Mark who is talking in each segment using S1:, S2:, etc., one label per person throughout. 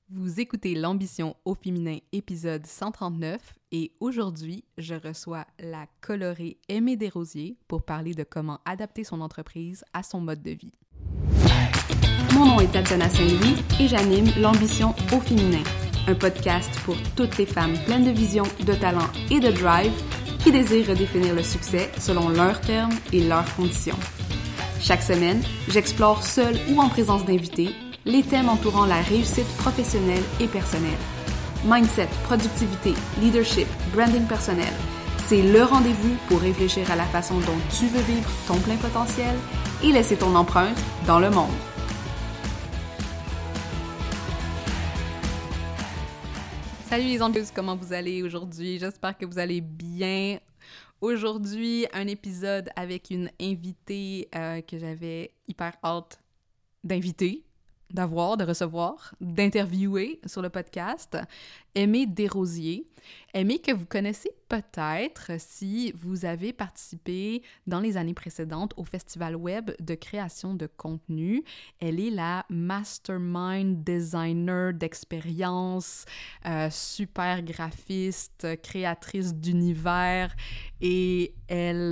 S1: Vous écoutez l'Ambition au féminin, épisode 139, et aujourd'hui, je reçois la colorée Aimée Desrosiers pour parler de comment adapter son entreprise à son mode de vie.
S2: Mon nom est Tatiana Saint-Louis et j'anime l'Ambition au féminin, un podcast pour toutes les femmes pleines de vision, de talent et de drive qui désirent redéfinir le succès selon leurs termes et leurs conditions. Chaque semaine, j'explore seule ou en présence d'invités les thèmes entourant la réussite professionnelle et personnelle. Mindset, productivité, leadership, branding personnel, c'est le rendez-vous pour réfléchir à la façon dont tu veux vivre ton plein potentiel et laisser ton empreinte dans le monde.
S1: Salut les ambitieuses, comment vous allez aujourd'hui? J'espère que vous allez bien. Aujourd'hui, un épisode avec une invitée que j'avais hyper hâte d'inviter, de recevoir, d'interviewer sur le podcast, Aimée Desrosiers. Aimée que vous connaissez peut-être si vous avez participé dans les années précédentes au Festival Web de création de contenu. Elle est la mastermind designer d'expérience, super graphiste, créatrice d'univers et elle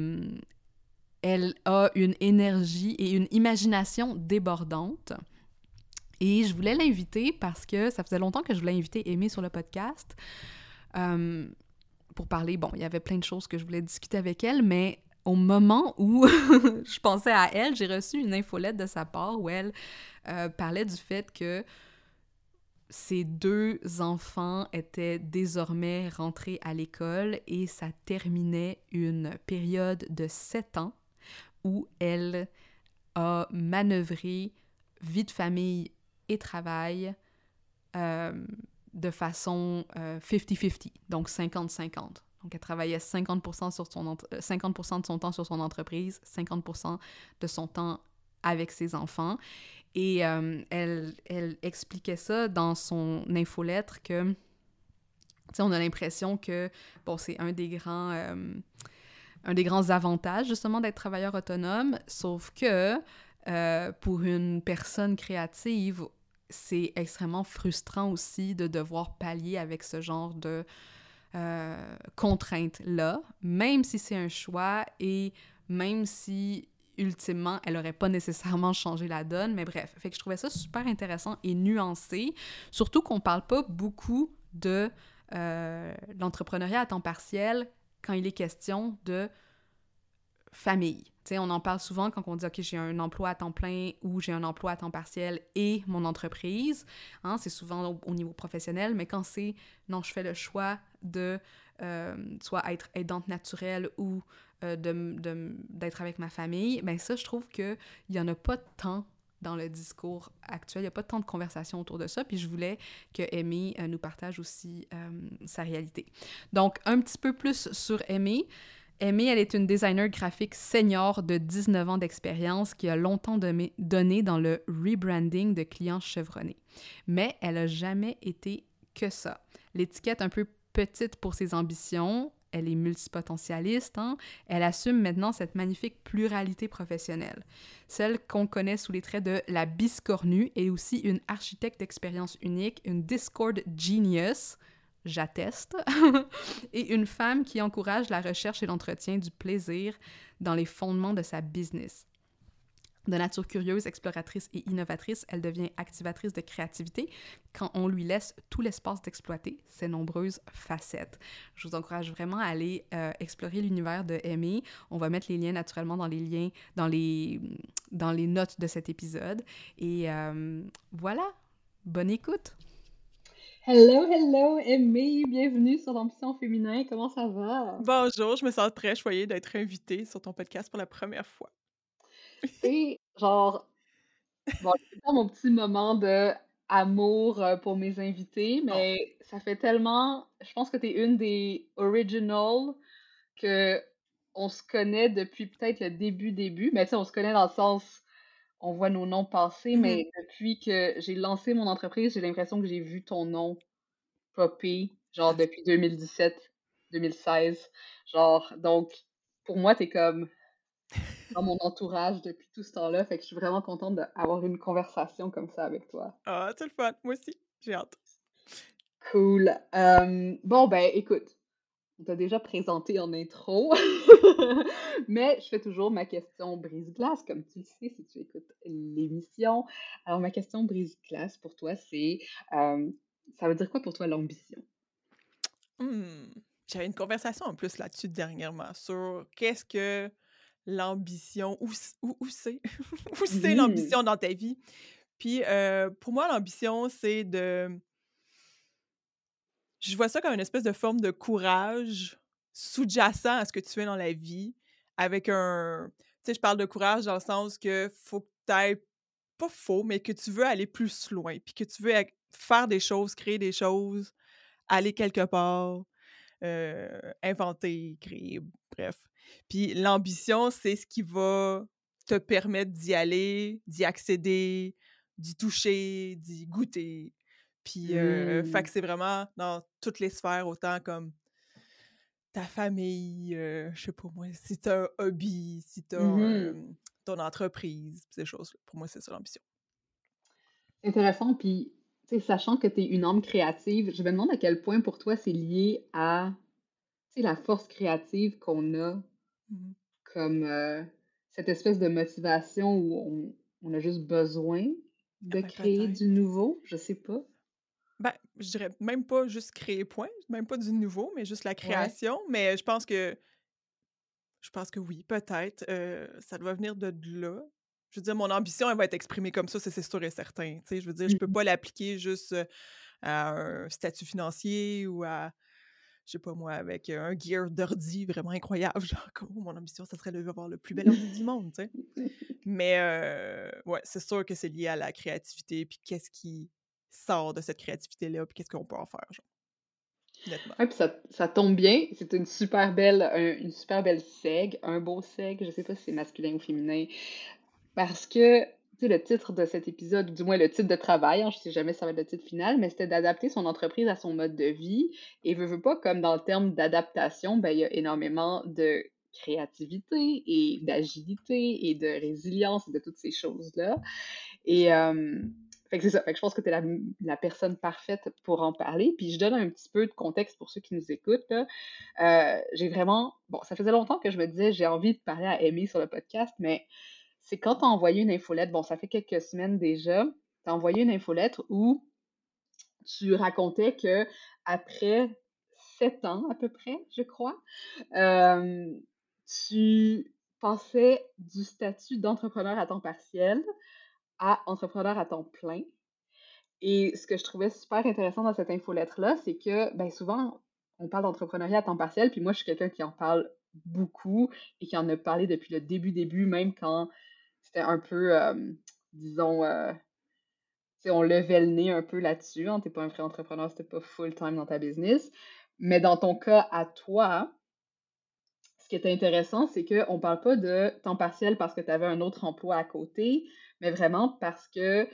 S1: a une énergie et une imagination débordante. Et je voulais l'inviter parce que ça faisait longtemps que je voulais inviter Aimée sur le podcast pour parler. Bon, il y avait plein de choses que je voulais discuter avec elle, mais au moment où je pensais à elle, j'ai reçu une infolette de sa part où elle parlait du fait que ses 2 enfants étaient désormais rentrés à l'école et ça terminait une période de 7 ans où elle a manœuvré vie de famille et travail de façon 50-50, donc 50-50. Donc, elle travaillait 50% de son temps sur son entreprise, 50% de son temps avec ses enfants. Et elle expliquait ça dans son infolettre que, tu sais, on a l'impression que, bon, c'est un des grands avantages, justement, d'être travailleur autonome, sauf que pour une personne créative, c'est extrêmement frustrant aussi de devoir pallier avec ce genre de contraintes-là, même si c'est un choix et même si, ultimement, elle n'aurait pas nécessairement changé la donne, mais bref. Fait que je trouvais ça super intéressant et nuancé, surtout qu'on parle pas beaucoup de l'entrepreneuriat à temps partiel quand il est question de famille. Tu sais, on en parle souvent quand on dit « OK, j'ai un emploi à temps plein ou j'ai un emploi à temps partiel et mon entreprise. » Hein, c'est souvent au niveau professionnel, mais quand c'est « Non, je fais le choix de soit être aidante naturelle ou d'être avec ma famille », bien ça, je trouve qu'il n'y en a pas tant dans le discours actuel. Il n'y a pas tant de conversation autour de ça, puis je voulais que Aimée nous partage aussi sa réalité. Donc, un petit peu plus sur Aimée. Aimée, elle est une designer graphique senior de 19 ans d'expérience qui a longtemps donné dans le rebranding de clients chevronnés. Mais elle n'a jamais été que ça. L'étiquette un peu petite pour ses ambitions, elle est multipotentialiste, hein? Elle assume maintenant cette magnifique pluralité professionnelle. Celle qu'on connaît sous les traits de la biscornue est aussi une architecte d'expérience unique, une Discord genius, j'atteste, et une femme qui encourage la recherche et l'entretien du plaisir dans les fondements de sa business. De nature curieuse, exploratrice et innovatrice, elle devient activatrice de créativité quand on lui laisse tout l'espace d'exploiter ses nombreuses facettes. Je vous encourage vraiment à aller explorer l'univers de Aimée. On va mettre les liens naturellement dans les notes de cet épisode. Et voilà, bonne écoute!
S3: Hello, Aimée, bienvenue sur l'Ambition féminin, comment ça va?
S4: Bonjour, je me sens très choyée d'être invitée sur ton podcast pour la première fois.
S3: C'est genre, bon, c'est pas mon petit moment de amour pour mes invités, mais ça fait tellement, je pense que t'es une des originals que on se connaît depuis peut-être le début, mais tu sais, on se connaît dans le sens, on voit nos noms passer, mais depuis que j'ai lancé mon entreprise, j'ai l'impression que j'ai vu ton nom popper, genre depuis 2017, 2016. Genre, donc, pour moi, t'es comme dans mon entourage depuis tout ce temps-là. Fait que je suis vraiment contente d'avoir une conversation comme ça avec toi.
S4: Ah, c'est le fun, moi aussi. J'ai hâte.
S3: Cool. Bon, ben, écoute, on t'a déjà présenté en intro, mais je fais toujours ma question brise-glace, comme tu le sais si tu écoutes l'émission. Alors, ma question brise-glace pour toi, c'est, ça veut dire quoi pour toi l'ambition?
S4: Hmm. J'avais une conversation en plus là-dessus dernièrement sur qu'est-ce que l'ambition, où c'est, où c'est
S3: Mhm.
S4: l'ambition dans ta vie. Puis pour moi, l'ambition, c'est je vois ça comme une espèce de forme de courage sous-jacent à ce que tu fais dans la vie, avec un... Tu sais, je parle de courage dans le sens que faut que tu ailles, pas faux, mais que tu veux aller plus loin, puis que tu veux faire des choses, créer des choses, aller quelque part, inventer, créer, bref. Puis l'ambition, c'est ce qui va te permettre d'y aller, d'y accéder, d'y toucher, d'y goûter. Puis, fait que
S3: Mm.
S4: c'est vraiment dans toutes les sphères, autant comme ta famille, je sais pas moi, si t'as un hobby, si t'as
S3: Mhm.
S4: ton entreprise, ces choses-là. Pour moi, c'est ça l'ambition.
S3: Intéressant, puis, tu sais, sachant que tu es une âme créative, je me demande à quel point pour toi c'est lié à, tu sais, la force créative qu'on a
S4: Mhm.
S3: comme cette espèce de motivation où on a juste besoin
S4: Ah
S3: de
S4: ben
S3: créer
S4: peut-être.
S3: du nouveau, je sais pas.
S4: Ben, je dirais même pas juste créer point, même pas du nouveau, mais juste la
S3: Ouais.
S4: création. Mais je pense que oui, peut-être. Ça doit venir de là. Je veux dire, mon ambition, elle va être exprimée comme ça c'est sûr et certain. Tu sais, je veux dire, je peux
S3: Mhm.
S4: pas l'appliquer juste à un statut financier ou à, je sais pas moi, avec un gear d'ordi vraiment incroyable. Genre, comme mon ambition, ça serait d'avoir le plus bel ordi du monde, tu sais. Mais ouais, c'est sûr que c'est lié à la créativité, puis qu'est-ce qui sort de cette créativité-là, puis qu'est-ce qu'on peut en faire, genre, nettement.
S3: Ouais, puis ça tombe bien, c'est une super belle seg, un beau seg, je sais pas si c'est masculin ou féminin, parce que, tu sais, le titre de cet épisode, ou du moins le titre de travail, hein, je sais jamais si ça va être le titre final, mais c'était d'adapter son entreprise à son mode de vie. Et veut pas, comme dans le terme d'adaptation, ben, il y a énormément de créativité et d'agilité et de résilience et de toutes ces choses-là. Et fait que c'est ça. Fait que je pense que tu es la personne parfaite pour en parler. Puis je donne un petit peu de contexte pour ceux qui nous écoutent, là. J'ai vraiment... Bon, ça faisait longtemps que je me disais, j'ai envie de parler à Amy sur le podcast, mais c'est quand t'as envoyé une infolette, bon, ça fait quelques semaines déjà, t'as envoyé une infolettre où tu racontais que après 7 ans à peu près, je crois, euh, tu passais du statut d'entrepreneur à temps partiel à entrepreneur à temps plein. Et ce que je trouvais super intéressant dans cette infolettre-là, c'est que ben, souvent, on parle d'entrepreneuriat à temps partiel, puis moi, je suis quelqu'un qui en parle beaucoup et qui en a parlé depuis le début, même quand c'était un peu, disons, tu sais, on levait le nez un peu là-dessus. Hein, t'es pas un vrai entrepreneur, c'était pas full-time dans ta business. Mais dans ton cas à toi, ce qui est intéressant, c'est qu'on parle pas de temps partiel parce que tu avais un autre emploi à côté, mais vraiment parce que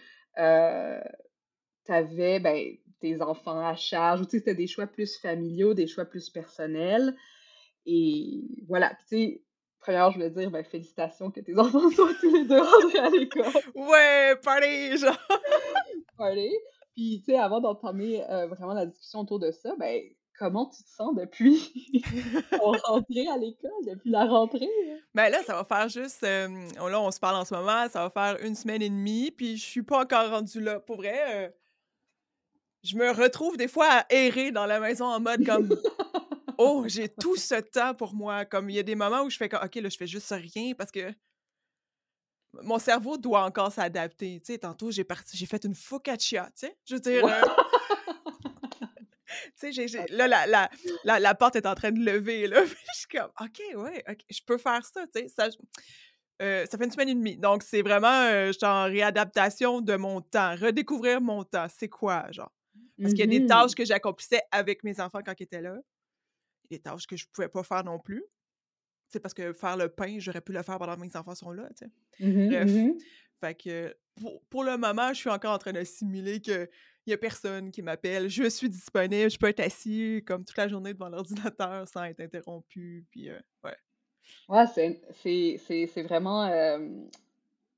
S3: tu avais ben, tes enfants à charge, ou tu sais, c'était des choix plus familiaux, des choix plus personnels. Et voilà, puis tu sais, premièrement, je voulais dire, ben, félicitations que tes enfants soient tous les deux rentrés à l'école.
S4: Ouais, party, genre!
S3: Party. Puis, tu sais, avant d'entamer vraiment la discussion autour de ça, ben, comment tu te sens depuis ton rentrée à l'école, depuis la rentrée? Là?
S4: Ben là, ça va faire juste... là, on se parle en ce moment, ça va faire 1 semaine et demie, puis je suis pas encore rendue là. Pour vrai, je me retrouve des fois à errer dans la maison en mode comme... Oh, j'ai tout ce temps pour moi. Comme il y a des moments où je fais comme, OK, là, je fais juste rien parce que mon cerveau doit encore s'adapter. Tu sais, tantôt, j'ai fait une focaccia, tu sais. Je veux dire,
S3: Ouais.
S4: tu sais, là, la porte est en train de lever, là. Puis je suis comme, OK, ouais, OK, je peux faire ça, tu sais. Ça fait 1 semaine et demie. Donc, c'est vraiment, je suis en réadaptation de mon temps, redécouvrir mon temps. C'est quoi, genre? Parce qu'il y a des tâches
S3: Mhm.
S4: que j'accomplissais avec mes enfants quand ils étaient là, des tâches que je pouvais pas faire non plus. C'est parce que faire le pain, j'aurais pu le faire pendant que mes enfants sont là, tu sais.
S3: Mhm,
S4: Bref,
S3: mhm.
S4: fait que pour le moment, je suis encore en train d'assimiler qu'il y a personne qui m'appelle. Je suis disponible, je peux être assis comme toute la journée devant l'ordinateur sans être interrompu, puis ouais.
S3: Ouais, c'est vraiment,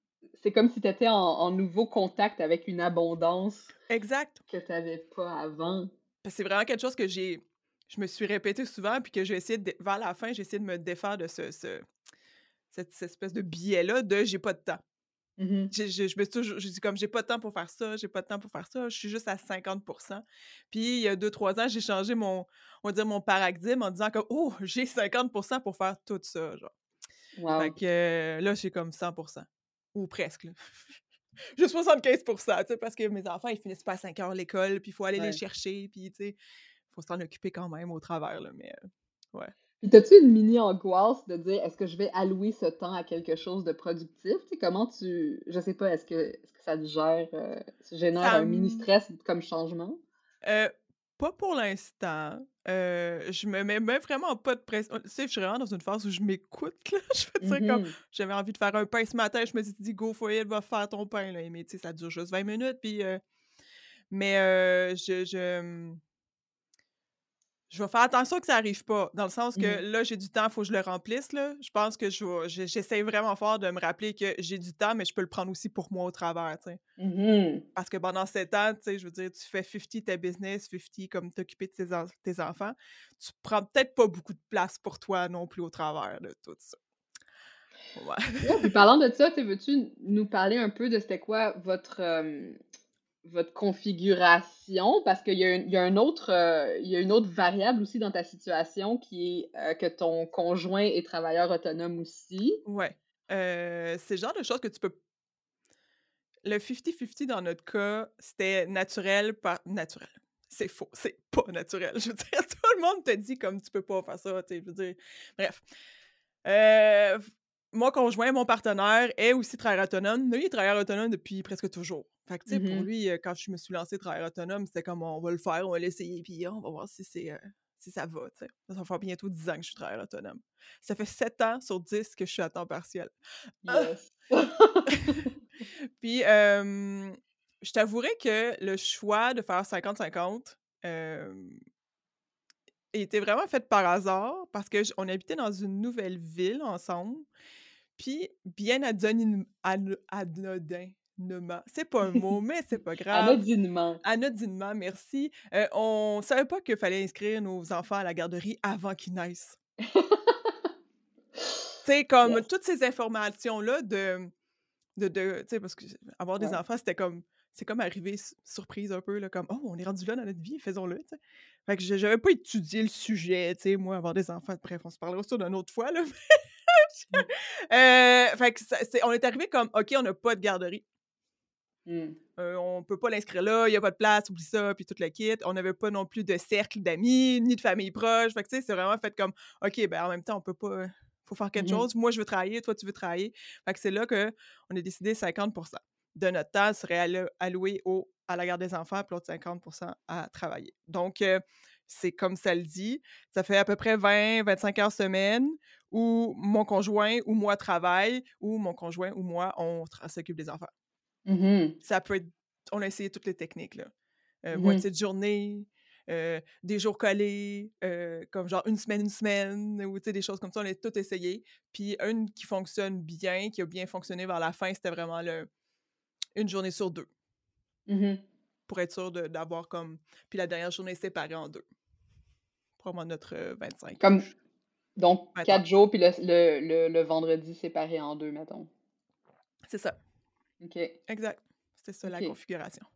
S3: c'est comme si tu étais en nouveau contact avec une abondance
S4: Exact.
S3: que tu n'avais pas avant.
S4: Parce que c'est vraiment quelque chose que je me suis répété souvent, puis que j'ai essayé vers la fin, j'ai essayé de me défaire de cette espèce de biais-là de j'ai pas de temps.
S3: Mhm.
S4: Je me suis toujours, je dis comme j'ai pas de temps pour faire ça, j'ai pas de temps pour faire ça, je suis juste à 50%. Puis il y a 2-3 ans, j'ai changé on va dire mon paradigme en disant comme oh, j'ai 50% pour faire tout ça, genre. Fait
S3: Wow.
S4: que là, j'ai comme 100%. Ou presque, là. J'ai 75%, tu sais, parce que mes enfants, ils finissent pas à 5 heures l'école, puis il faut aller les
S3: Ouais.
S4: chercher, puis tu sais, faut s'en occuper quand même au travers, là, mais ouais.
S3: Puis t'as-tu une mini angoisse de dire est-ce que je vais allouer ce temps à quelque chose de productif? Tu sais, comment je sais pas, est-ce que ça te ça génère
S4: Ça
S3: un mini stress comme changement?
S4: pas pour l'instant. Je me mets même vraiment pas de pression. Tu sais, je suis vraiment dans une phase où je m'écoute, là. Je veux dire, comme,
S3: Mhm.
S4: j'avais envie de faire un pain ce matin, je me suis dit, go for it, va faire ton pain, là. Mais tu sais, ça dure juste 20 minutes, puis... mais je vais faire attention que ça arrive pas, dans le sens que
S3: Mhm.
S4: là, j'ai du temps, il faut que je le remplisse, là. Je pense que j'essaie vraiment fort de me rappeler que j'ai du temps, mais je peux le prendre aussi pour moi au travers, tu sais.
S3: Mhm.
S4: Parce que pendant 7 ans, tu sais, je veux dire, tu fais 50 ta business, 50 comme t'occuper de tes enfants. Tu prends peut-être pas beaucoup de place pour toi non plus au travers de tout ça. Ouais.
S3: Ouais, puis parlant de ça, veux-tu nous parler un peu de c'était quoi votre configuration? Parce il y a il y a une autre variable aussi dans ta situation qui est que ton conjoint est travailleur autonome aussi.
S4: Ouais. C'est le genre de choses que tu peux. Le 50-50 dans notre cas, c'était naturel par. Naturel. C'est faux. C'est pas naturel. Je veux dire, tout le monde te dit comme tu peux pas faire ça. Tu sais, je veux dire. Bref. Euh, Mon conjoint, mon partenaire, est aussi travailleur autonome. Lui, il est travailleur autonome depuis presque toujours. Fait que, tu sais, pour
S3: Mhm.
S4: lui, quand je me suis lancée travailleur autonome, c'était comme on va le faire, on va l'essayer, puis on va voir si si ça va, tu sais. Ça va faire bientôt 10 ans que je suis travailleur autonome. Ça fait 7 ans sur 10 que je suis à temps partiel. Ah!
S3: Yes.
S4: Puis, je t'avouerais que le choix de faire 50-50 était vraiment fait par hasard parce qu'on habitait dans une nouvelle ville ensemble. Puis, bien anodinement, c'est pas un mot, mais c'est pas grave.
S3: Anodinement.
S4: Anodinement, merci. On savait pas qu'il fallait inscrire nos enfants à la garderie avant qu'ils naissent. Tu sais, comme
S3: Yes.
S4: toutes ces informations-là tu sais, parce que avoir des
S3: Ouais.
S4: enfants, c'est comme arriver surprise un peu, là, comme «Oh, on est rendu là dans notre vie, faisons-le», tu sais. Fait que j'avais pas étudié le sujet, tu sais, moi, avoir des enfants. Bref, on se parlera ça d'une autre fois, là.
S3: Mm.
S4: Fait que on est arrivé comme «OK, on n'a pas de garderie.
S3: Mm.
S4: On peut pas l'inscrire là, il y a pas de place, oublie ça», puis tout le kit. On n'avait pas non plus de cercle d'amis, ni de famille proche. Fait que, tu sais, c'est vraiment fait comme «OK, ben, en même temps, on peut pas, faut faire quelque
S3: Mhm.
S4: chose. Moi, je veux travailler, toi, tu veux travailler». Fait que c'est là qu'on a décidé 50% de notre temps serait alloué à la garde des enfants, puis l'autre 50% à travailler. Donc, c'est comme ça le dit. Ça fait à peu près 20-25 heures semaine où mon conjoint ou moi travaille, ou mon conjoint ou moi, on s'occupe des enfants.
S3: Mhm.
S4: Ça peut être. On a essayé toutes les techniques, là.
S3: Mhm.
S4: Moitié de journée, des jours collés, comme genre une semaine, ou tu sais, des choses comme ça, on a tout essayé. Puis une qui fonctionne bien, qui a bien fonctionné vers la fin, c'était vraiment une journée sur 2,
S3: Mhm.
S4: pour être sûr d'avoir comme. Puis la dernière journée séparée en 2, pour avoir notre 25
S3: Comme donc
S4: 20
S3: 4
S4: heures.
S3: jours, puis le vendredi séparé en deux, mettons.
S4: C'est ça,
S3: OK.
S4: exact. C'était ça la
S3: OK.
S4: configuration.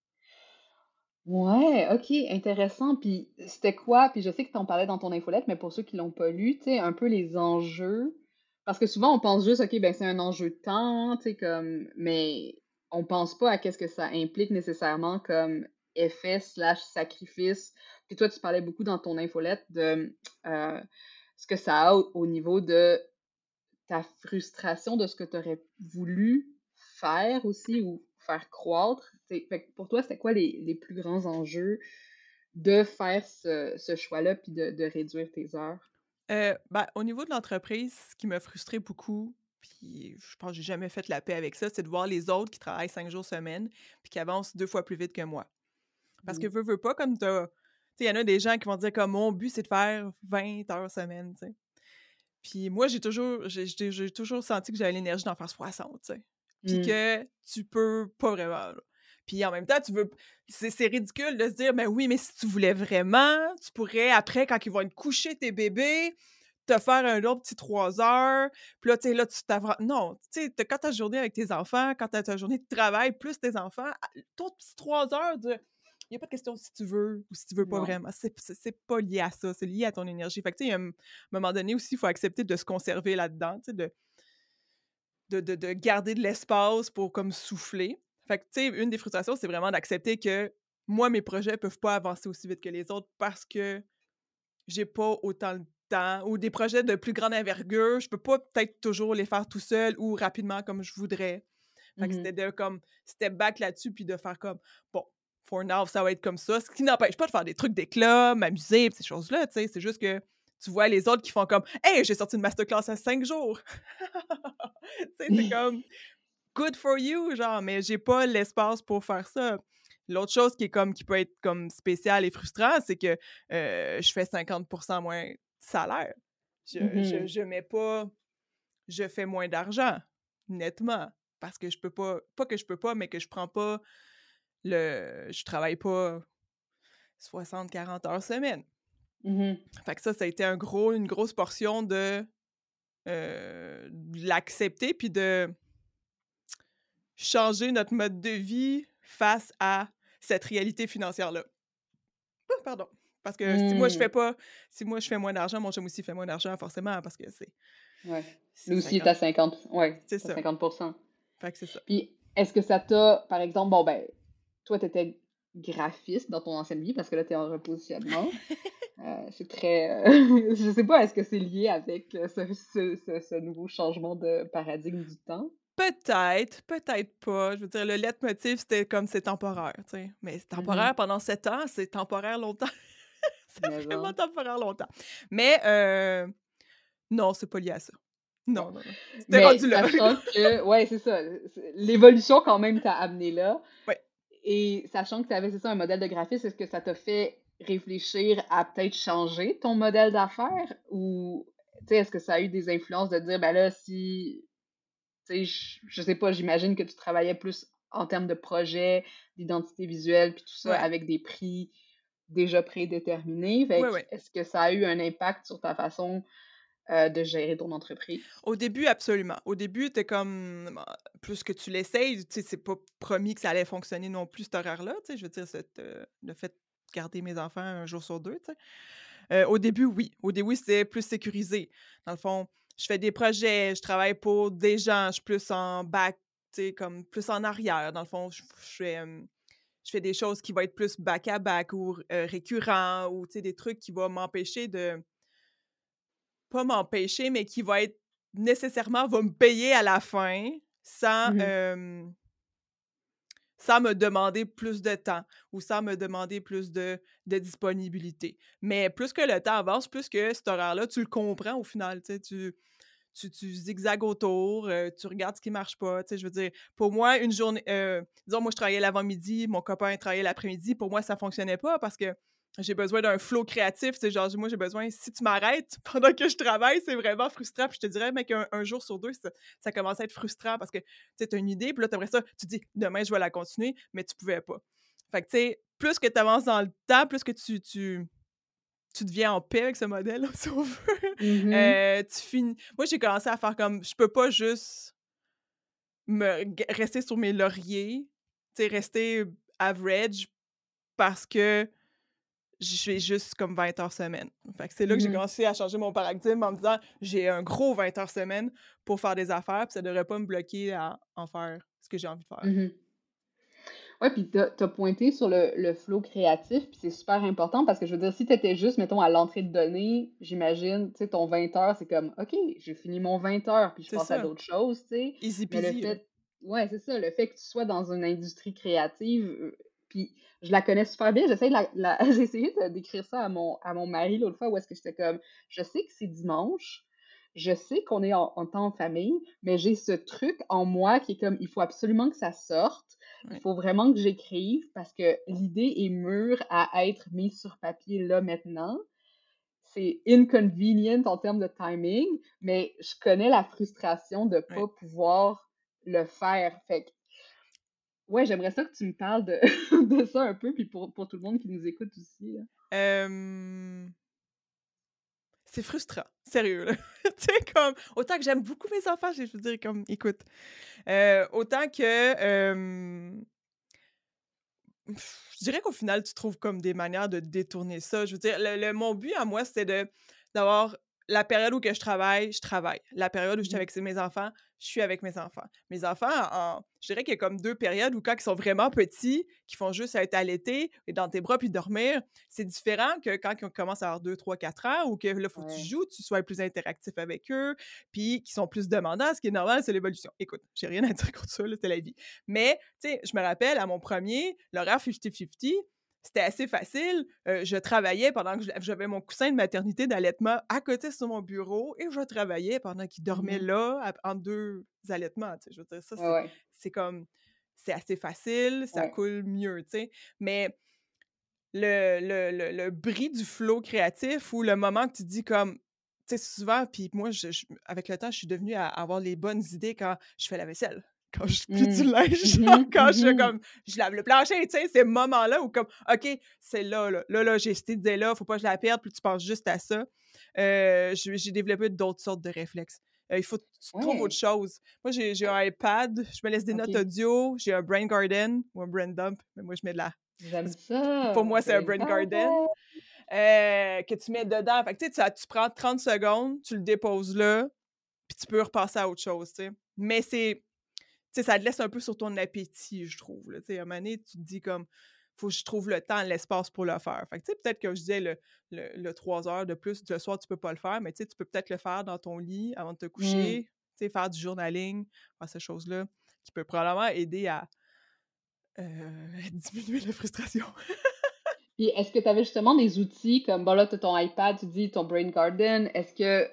S3: Ouais, OK, intéressant. Puis c'était quoi? Puis je sais que tu en parlais dans ton infolette, mais pour ceux qui l'ont pas lu, tu sais, un peu les enjeux. Parce que souvent, on pense juste, OK, ben c'est un enjeu de temps, tu sais, comme, mais on pense pas à qu'est-ce que ça implique nécessairement comme effet/sacrifice. Puis toi, tu parlais beaucoup dans ton infolette de ce que ça a au niveau de ta frustration de ce que tu aurais voulu faire aussi ou faire croître. Fait que pour toi, c'était quoi les plus grands enjeux de faire ce choix-là puis de réduire tes heures?
S4: Ben, au niveau de l'entreprise, ce qui m'a frustré beaucoup, puis je pense que j'ai jamais fait la paix avec ça, c'est de voir les autres qui travaillent 5 jours semaine puis qui avancent 2 fois plus vite que moi. Parce que
S3: Mm.
S4: veux pas, comme tu sais, il y en a des gens qui vont dire comme mon but, c'est de faire 20 heures semaine, tu sais. Puis moi, j'ai toujours senti que j'avais l'énergie d'en faire 60, tu sais. puis
S3: Mm.
S4: que tu peux pas vraiment, là. Puis en même temps, c'est ridicule de se dire, mais oui, mais si tu voulais vraiment, tu pourrais, après, quand ils vont être couchés, tes bébés, te faire un autre petit 3 heures. Puis là, tu sais, là, tu t'avances. Non, tu sais, quand t'as ta journée avec tes enfants, quand t'as ta journée de travail plus tes enfants, ton petit 3 heures de. Il n'y a pas de question si tu veux ou si tu veux pas
S3: Non.
S4: vraiment. C'est pas lié à ça, c'est lié à ton énergie. Fait que, tu sais, à un moment donné aussi, il faut accepter de se conserver là-dedans, tu sais, de garder de l'espace pour comme souffler. Fait que, tu sais, une des frustrations, c'est vraiment d'accepter que moi, mes projets peuvent pas avancer aussi vite que les autres parce que j'ai pas autant le temps ou des projets de plus grande envergure, je peux pas peut-être toujours les faire tout seul ou rapidement comme je voudrais. Fait que
S3: Mhm.
S4: c'était de comme step back là-dessus puis de faire comme bon, for now, ça va être comme ça. Ce qui n'empêche pas de faire des trucs d'éclat, m'amuser, pis ces choses-là, tu sais. C'est juste que tu vois les autres qui font comme hey, j'ai sorti une masterclass à 5 jours. Tu sais, c'est comme good for you, genre, mais j'ai pas l'espace pour faire ça. L'autre chose qui est comme qui peut être comme spéciale et frustrant, c'est que je fais 50% moins de salaire.
S3: Mhm.
S4: Je mets pas, je fais moins d'argent, nettement, parce que je peux pas que je peux pas, mais que je prends pas je travaille pas 60-40 heures semaine.
S3: Mhm.
S4: Fait que ça a été une grosse portion de l'accepter puis de changer notre mode de vie face à cette réalité financière-là. Oh, pardon. Parce que
S3: Mm.
S4: si moi je fais moins d'argent, mon chum aussi fait moins d'argent, forcément, parce que
S3: Ouais.
S4: c'est
S3: Lui aussi est à
S4: 50.
S3: 50. Ouais,
S4: C'est
S3: c'est à
S4: ça.
S3: 50%.
S4: Fait que c'est ça.
S3: Puis, est-ce que ça t'a, par exemple, bon, ben, toi, tu étais graphiste dans ton ancienne vie parce que là, tu es en repositionnement. C'est très. Je sais pas, est-ce que c'est lié avec ce nouveau changement de paradigme du temps?
S4: Peut-être, peut-être pas. Je veux dire, le leitmotiv, c'était comme c'est temporaire, tu sais. Mais c'est
S3: Mhm.
S4: temporaire pendant 7 ans, c'est temporaire longtemps. C'est
S3: Mais
S4: vraiment
S3: non.
S4: temporaire longtemps. Mais non, c'est pas lié à ça.
S3: Bon.
S4: Non, non, non. C'était
S3: Mais
S4: rendu là.
S3: sachant que, ouais, c'est ça. L'évolution, quand même, t'a amené là.
S4: Ouais.
S3: Et sachant que tu avais, c'est ça, un modèle de graphiste, est-ce que ça t'a fait réfléchir à peut-être changer ton modèle d'affaires? Ou, tu sais, est-ce que ça a eu des influences de dire, ben là, si, tu sais, je sais pas, j'imagine que tu travaillais plus en termes de projet, d'identité visuelle, puis tout ça,
S4: Ouais.
S3: avec des prix déjà prédéterminés. Fait
S4: Ouais,
S3: que,
S4: ouais.
S3: est-ce que ça a eu un impact sur ta façon de gérer ton entreprise?
S4: Au début, absolument. Au début, t'es comme, plus que tu l'essayes, tu sais, c'est pas promis que ça allait fonctionner non plus, cet horaire-là, tu sais, je veux dire, le fait de garder mes enfants un jour sur 2, tu sais. Au début, oui. Au début, c'était plus sécurisé. Dans le fond, je fais des projets, je travaille pour des gens, je suis plus en back, tu sais, comme plus en arrière. Dans le fond, je fais des choses qui vont être plus back à back ou récurrents ou, tu sais, des trucs qui vont m'empêcher de pas m'empêcher, mais qui va être nécessairement va me payer à la fin sans,
S3: Mhm.
S4: sans me demander plus de temps ou sans me demander plus de disponibilité. Mais plus que le temps avance, plus que cet horaire-là, tu le comprends au final, tu sais, tu zigzags autour, tu regardes ce qui marche pas, tu sais, je veux dire, pour moi, une journée, disons, moi, je travaillais l'avant-midi, mon copain travaillait l'après-midi, pour moi, ça fonctionnait pas parce que j'ai besoin d'un flow créatif, tu sais, genre, moi, j'ai besoin, si tu m'arrêtes pendant que je travaille, c'est vraiment frustrant, puis je te dirais, mec, un jour sur deux, ça commence à être frustrant parce que, tu sais, t'as une idée, puis là, t'aimerais ça, tu dis, demain, je vais la continuer, mais tu pouvais pas. Fait que, tu sais, plus que tu avances dans le temps, plus que tu deviens en paix avec ce modèle, si on veut.
S3: Mhm.
S4: Tu finis. Moi, j'ai commencé à faire comme. Je peux pas juste rester sur mes lauriers, tu sais, rester average parce que je fais juste comme 20 heures semaine. Fait que c'est là que j'ai
S3: Mhm.
S4: commencé à changer mon paradigme en me disant j'ai un gros 20 heures semaine pour faire des affaires, puis ça devrait pas me bloquer à en faire ce que j'ai envie de faire.
S3: Mhm. Ouais, puis t'as pointé sur le flow créatif, puis c'est super important parce que je veux dire, si t'étais juste, mettons, à l'entrée de données, j'imagine, tu sais, ton 20 heures, c'est comme, OK, j'ai fini mon 20 heures, puis je
S4: C'est
S3: passe à
S4: ça.
S3: d'autres choses, tu sais.
S4: Easy
S3: Mais le
S4: peasy, là.
S3: fait, ouais, c'est ça, le fait que tu sois dans une industrie créative, puis je la connais super bien, j'essaie j'ai essayé de décrire ça à mon mari l'autre fois, où est-ce que j'étais comme, je sais que c'est dimanche, je sais qu'on est en temps de famille, mais j'ai ce truc en moi qui est comme, il faut absolument que ça sorte. Il
S4: Ouais.
S3: faut vraiment que j'écrive parce que l'idée est mûre à être mise sur papier là maintenant. C'est inconvenient en termes de timing, mais je connais la frustration de
S4: Ouais.
S3: pas pouvoir le faire. Fait que, ouais, j'aimerais ça que tu me parles de, de ça un peu, puis pour tout le monde qui nous écoute aussi, là.
S4: C'est frustrant, sérieux, là. Tu sais, comme, autant que j'aime beaucoup mes enfants, je veux dire, comme, écoute, autant que, je dirais qu'au final, tu trouves comme des manières de détourner ça. Je veux dire, mon but à moi, c'était d'avoir la période où que je travaille. La période où je suis avec mes enfants, je suis avec mes enfants. Mes enfants, je dirais qu'il y a comme 2 périodes où quand ils sont vraiment petits, qui font juste être allaités et dans tes bras puis dormir, c'est différent que quand ils commencent à avoir 2, 3, 4 ans ou que là, il faut que tu
S3: Ouais.
S4: joues, tu sois plus interactif avec eux, puis qu'ils sont plus demandants. Ce qui est normal, c'est l'évolution. Écoute, j'ai rien à dire contre ça, là, c'est la vie. Mais, tu sais, je me rappelle, à mon premier, l'horaire 50-50, c'était assez facile. Je travaillais pendant que j'avais mon coussin de maternité d'allaitement à côté sur mon bureau et je travaillais pendant qu'il dormait là, entre 2 allaitements, tu sais. Je veux dire, ça,
S3: Ouais, ouais,
S4: c'est comme... C'est assez facile, ça
S3: ouais.
S4: coule mieux, tu sais. Mais le bris du flow créatif ou le moment que tu dis comme... Tu sais, souvent, puis moi, avec le temps, je suis devenue à avoir les bonnes idées quand je fais la vaisselle, quand je plie du linge, genre, quand je lave le plancher, tu sais, ces moments-là où comme, OK, c'est là, j'ai cette idée-là, faut pas que je la perde, puis tu penses juste à ça. J'ai développé d'autres sortes de réflexes. Il faut que tu trouves autre
S3: Ouais,
S4: chose. Moi, j'ai un iPad, je me laisse des notes
S3: OK.
S4: audio, j'ai un brain garden ou un brain dump, mais moi, je mets de la...
S3: J'aime
S4: Pour
S3: ça!
S4: moi, c'est un
S3: Brain
S4: brain garden.
S3: garden!
S4: Que tu mets dedans. Fait que, tu sais, tu prends 30 secondes, tu le déposes là, puis tu peux repasser à autre chose, tu sais. Mais c'est... Tu sais, ça te laisse un peu sur ton appétit, je trouve, là. Tu sais, à un moment donné, tu te dis comme, faut que je trouve le temps, l'espace pour le faire. Fait que, tu sais, peut-être que je disais le 3 heures de plus, le soir, tu peux pas le faire, mais tu sais, tu peux peut-être le faire dans ton lit avant de te coucher, tu sais, faire du journaling, faire ces choses-là, qui peut probablement aider à diminuer la frustration.
S3: Puis est-ce que tu avais justement des outils comme, bon là, tu as ton iPad, tu dis ton Brain Garden, est-ce que,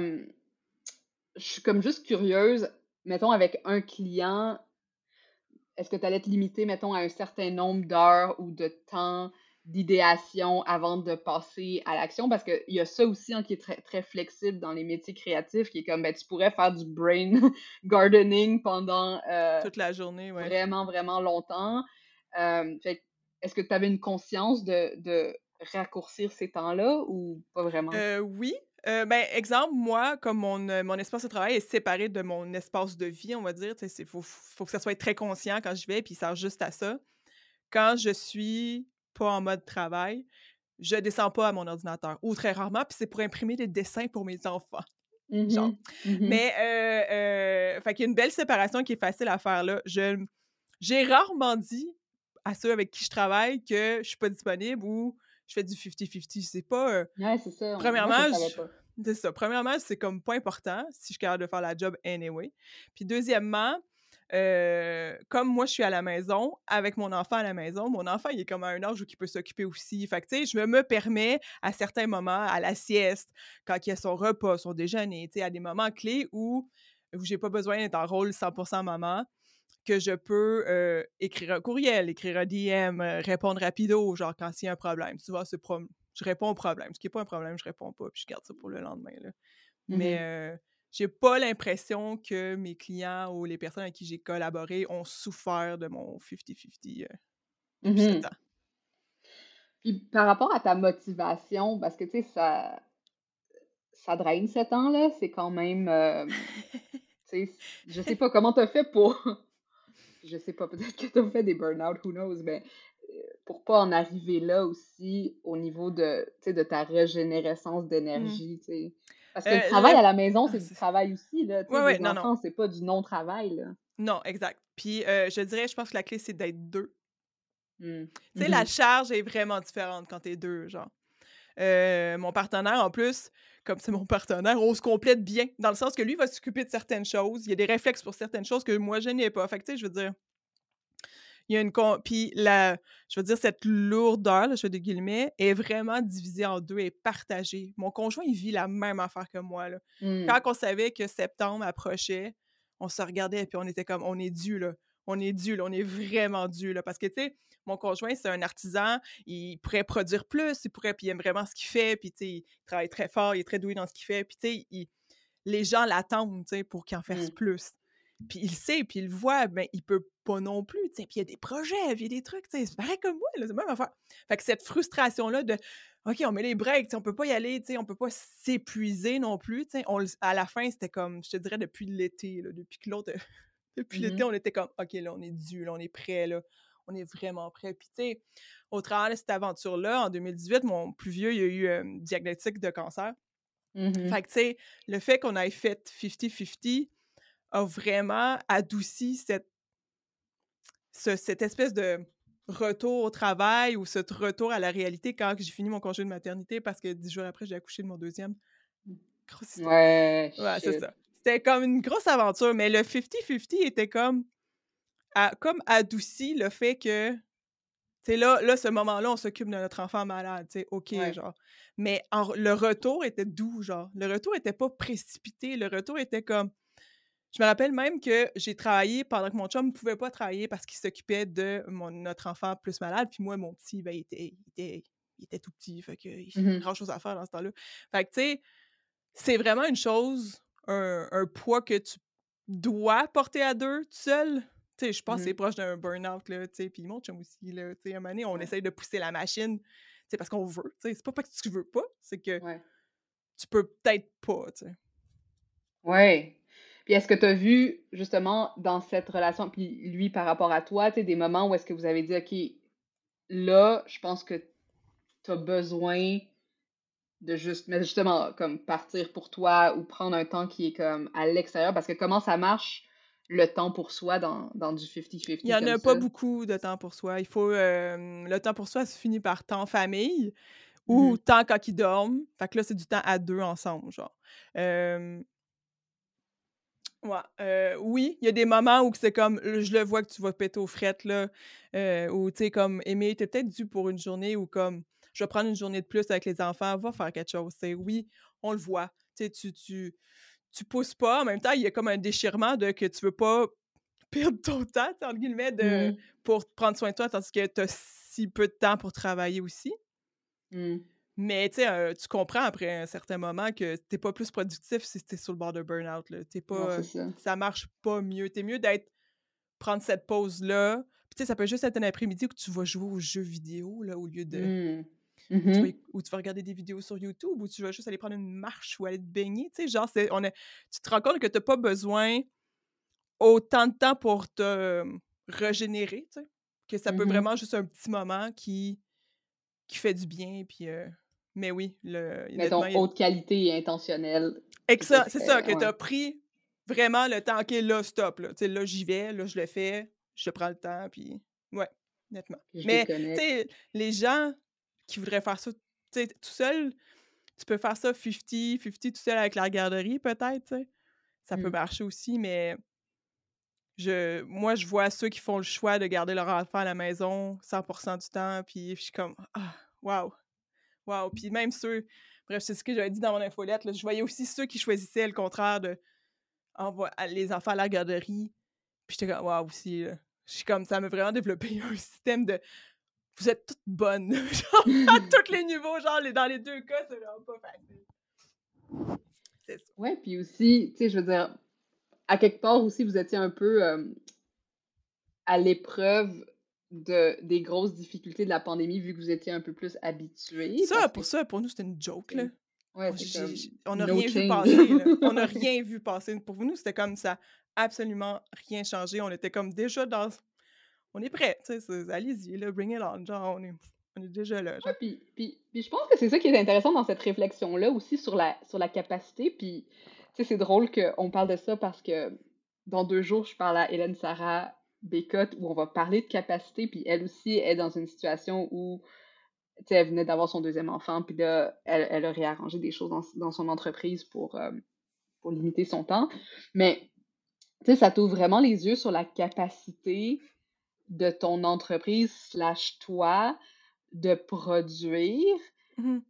S3: je suis comme juste curieuse, mettons avec un client, est-ce que tu allais te limiter, mettons, à un certain nombre d'heures ou de temps d'idéation avant de passer à l'action? Parce qu'il y a ça aussi qui est très, très flexible dans les métiers créatifs, qui est comme, ben, tu pourrais faire du brain gardening pendant
S4: Toute la journée, ouais.
S3: vraiment, vraiment longtemps. Fait que, est-ce que tu avais une conscience de raccourcir ces temps-là ou pas vraiment?
S4: Oui. Ben, exemple, moi, comme mon espace de travail est séparé de mon espace de vie, on va dire, tu sais, faut que ça soit très conscient quand je vais, puis ça sert juste à ça. Quand je suis pas en mode travail, je descends pas à mon ordinateur ou très rarement, puis c'est pour imprimer des dessins pour mes enfants, genre.
S3: Mhm, mhm,
S4: Mais, fait qu'il y a une belle séparation qui est facile à faire là. J'ai rarement dit à ceux avec qui je travaille que je suis pas disponible ou je fais du 50-50. C'est pas,
S3: Ouais, c'est ça. Moi, je
S4: premièrement,
S3: savais pas.
S4: c'est ça. Premièrement, c'est comme pas important si je suis capable de faire la job anyway. Puis deuxièmement, comme moi, je suis à la maison, avec mon enfant à la maison, mon enfant, il est comme à un âge où il peut s'occuper aussi. Fait que, tu sais, je me permets à certains moments, à la sieste, quand il y a son repas, son déjeuner, tu sais, à des moments clés où j'ai pas besoin d'être en rôle 100% maman, que je peux écrire un courriel, écrire un DM, répondre rapido, genre quand il y a un problème. Tu vois, je réponds au problème. Ce qui n'est pas un problème, je réponds pas, puis je garde ça pour le lendemain, là. Mais
S3: Mhm,
S4: j'ai pas l'impression que mes clients ou les personnes avec qui j'ai collaboré ont souffert de mon 50-50 depuis 7
S3: mhm.
S4: ans.
S3: Puis par rapport à ta motivation, parce que tu sais, ça draine 7 ans, là, c'est quand même, tu sais, je sais pas comment t'as fait pour, je sais pas, peut-être que t'as fait des burn-out, who knows, mais pour pas en arriver là aussi au niveau de, tu sais, de ta régénérescence
S4: Mhm.
S3: d'énergie, tu sais. Parce que le travail à la maison, c'est du travail aussi, là, tu sais,
S4: Ouais,
S3: des
S4: non, non.
S3: enfants, c'est pas du non-travail, là.
S4: Non, exact. Puis je dirais, je pense que la clé, c'est d'être deux.
S3: Mm.
S4: Tu sais, la
S3: Mhm.
S4: charge est vraiment différente quand t'es deux, genre. Mon partenaire, en plus, comme c'est mon partenaire, on se complète bien, dans le sens que lui va s'occuper de certaines choses. Il y a des réflexes pour certaines choses que moi, je n'ai pas. Fait que, tu sais, je veux dire, il y a une... Puis, je veux dire, cette lourdeur, là, je fais des guillemets, est vraiment divisée en deux et partagée. Mon conjoint, il vit la même affaire que moi, là. Quand
S3: Mm.
S4: on savait que septembre approchait, on se regardait et puis on était comme, on est dû, là. On est dû, là. On est vraiment dû, là. Parce que, tu sais, mon conjoint, c'est un artisan. Il pourrait produire plus, puis il aime vraiment ce qu'il fait. Puis, tu sais, il travaille très fort, il est très doué dans ce qu'il fait. Puis, tu sais, les gens l'attendent, tu sais, pour qu'il en fasse
S3: Mm.
S4: plus. Puis il sait, puis il le voit, ben il peut pas non plus, tu sais. Puis il y a des projets, puis il y a des trucs, tu sais, c'est pareil comme moi, là, c'est la même affaire. Fait que cette frustration-là de OK, on met les breaks, tu sais, on peut pas y aller, tu sais, on peut pas s'épuiser non plus, tu sais. À la fin, c'était comme, je te dirais, depuis l'été, là, depuis que l'autre, depuis l'été, on était comme, OK, là, on est dû, là, on est prêt, là, on est vraiment prêt. Puis, tu sais, au travers de cette aventure-là, en 2018, mon plus vieux, il a eu un diagnostic de cancer. Fait que, tu sais, le fait qu'on ait fait 50-50 a vraiment adouci cette espèce de retour au travail ou ce retour à la réalité quand j'ai fini mon congé de maternité parce que 10 jours après, j'ai accouché de mon deuxième. Grosse histoire.
S3: Ouais,
S4: Ouais, c'est
S3: shit.
S4: ça. C'était comme une grosse aventure, mais le 50-50 était comme adouci le fait que, tu sais, là, ce moment-là, on s'occupe de notre enfant malade, tu sais, OK,
S3: Ouais.
S4: genre. Mais le retour était doux, genre. Le retour était pas précipité. Le retour était comme... Je me rappelle même que j'ai travaillé pendant que mon chum ne pouvait pas travailler parce qu'il s'occupait de notre enfant plus malade. Puis moi, mon petit, ben, il était tout petit. Fait qu'il n'y a pas
S3: Mhm.
S4: grand-chose à faire dans ce temps-là. Fait que, tu sais, c'est vraiment une chose, un poids que tu dois porter à deux, tout seul. Tu sais, je pense que c'est proche d'un burn-out, là, tu sais. Puis mon chum aussi, là, tu sais, à un moment donné, on
S3: Ouais.
S4: essaye de pousser la machine, tu sais, parce qu'on veut, tu sais. C'est pas parce que tu veux pas, c'est que
S3: Ouais.
S4: tu peux peut-être pas, tu sais.
S3: Ouais. Puis est-ce que tu as vu justement dans cette relation, puis lui par rapport à toi, tu sais, des moments où est-ce que vous avez dit, OK, là, je pense que tu as besoin de juste, mais justement, comme partir pour toi ou prendre un temps qui est comme à l'extérieur, parce que comment ça marche le temps pour soi dans du
S4: Il
S3: 50-50
S4: y en
S3: comme
S4: a pas
S3: ça?
S4: beaucoup de temps pour soi. Il faut, le temps pour soi se finit par temps famille ou
S3: Mhm.
S4: temps quand ils dorment. Fait que là, c'est du temps à 2 ensemble, genre. Hem, ouais, oui, il y a des moments où que c'est comme, je le vois que tu vas péter aux frettes, là, ou tu sais, comme: «Aimé, tu peut-être dû pour une journée» ou comme: «Je vais prendre une journée de plus avec les enfants, va faire quelque chose», tu sais. Oui, on le voit. Tu sais, tu pousses pas. En même temps, il y a comme un déchirement de que tu veux pas perdre ton temps, tu sais, entre guillemets,
S3: Mhm.
S4: pour prendre soin de toi, tandis que tu as si peu de temps pour travailler aussi.
S3: Mhm.
S4: Mais tu sais, tu comprends après un certain moment que tu pas plus productif si tu sur le bord de burn-out, là. Tu
S3: Non,
S4: pas,
S3: c'est ça.
S4: ça marche pas mieux. Tu mieux prendre cette pause-là. Puis tu sais, ça peut juste être un après-midi où tu vas jouer aux jeux vidéo, là, au lieu de...
S3: Mhm.
S4: Ou
S3: Mhm.
S4: ou tu vas regarder des vidéos sur YouTube, ou tu vas juste aller prendre une marche ou aller te baigner, tu sais, genre, tu te rends compte que t'as pas besoin autant de temps pour te régénérer, tu sais, que ça peut
S3: Mhm.
S4: vraiment juste un petit moment qui fait du bien, puis mais oui, honnêtement,
S3: Mettons, haute qualité et intentionnelle, qui te
S4: C'est ça,
S3: ferait,
S4: que tu
S3: ouais.
S4: as pris vraiment le temps. OK, là, stop, là. Tu sais, là, j'y vais, là, je le fais, je prends le temps, puis ouais, honnêtement.
S3: Puis je
S4: Mais, tu
S3: déconnecte.
S4: sais, les gens qui voudraient faire ça, tu sais, tout seul, tu peux faire ça 50-50 tout seul avec la garderie, peut-être, tu sais. Ça peut
S3: Mm.
S4: marcher aussi, mais moi, je vois ceux qui font le choix de garder leur enfant à la maison 100% du temps, puis je suis comme: «Ah, waouh, waouh!» Puis même ceux, bref, c'est ce que j'avais dit dans mon infolette, là, je voyais aussi ceux qui choisissaient le contraire de les enfants à la garderie, puis j'étais comme: «Waouh!» aussi, là. Je suis comme, ça m'a vraiment développé un système de: «Vous êtes toutes bonnes!» genre à tous les niveaux, genre dans les 2 cas, c'est vraiment pas facile. C'est ça.
S3: Ouais, puis aussi, tu sais, je veux dire, à quelque part aussi, vous étiez un peu à l'épreuve des grosses difficultés de la pandémie, vu que vous étiez un peu plus habitués, parce que,
S4: Pour nous, c'était une joke, là.
S3: c'est- ouais, c'est comme
S4: On n'a
S3: no
S4: rien vu
S3: change.
S4: passer, là. On n'a
S3: Ouais.
S4: rien vu passer. Pour nous, c'était comme ça, absolument rien changé. On était comme déjà on est prêts, tu sais, allez-y, là, bring it on, genre, on est déjà là,
S3: Ouais,
S4: genre.
S3: puis je pense que c'est ça qui est intéressant dans cette réflexion-là aussi sur la capacité. Puis, tu sais, c'est drôle qu'on parle de ça parce que dans 2 jours, je parle à Hélène Sarah Bécotte où on va parler de capacité. Puis elle aussi est dans une situation où, tu sais, elle venait d'avoir son deuxième enfant. Puis là, elle a réarrangé des choses dans son entreprise pour limiter son temps. Mais, tu sais, ça t'ouvre vraiment les yeux sur la capacité de ton entreprise slash toi de produire.
S4: Mhm.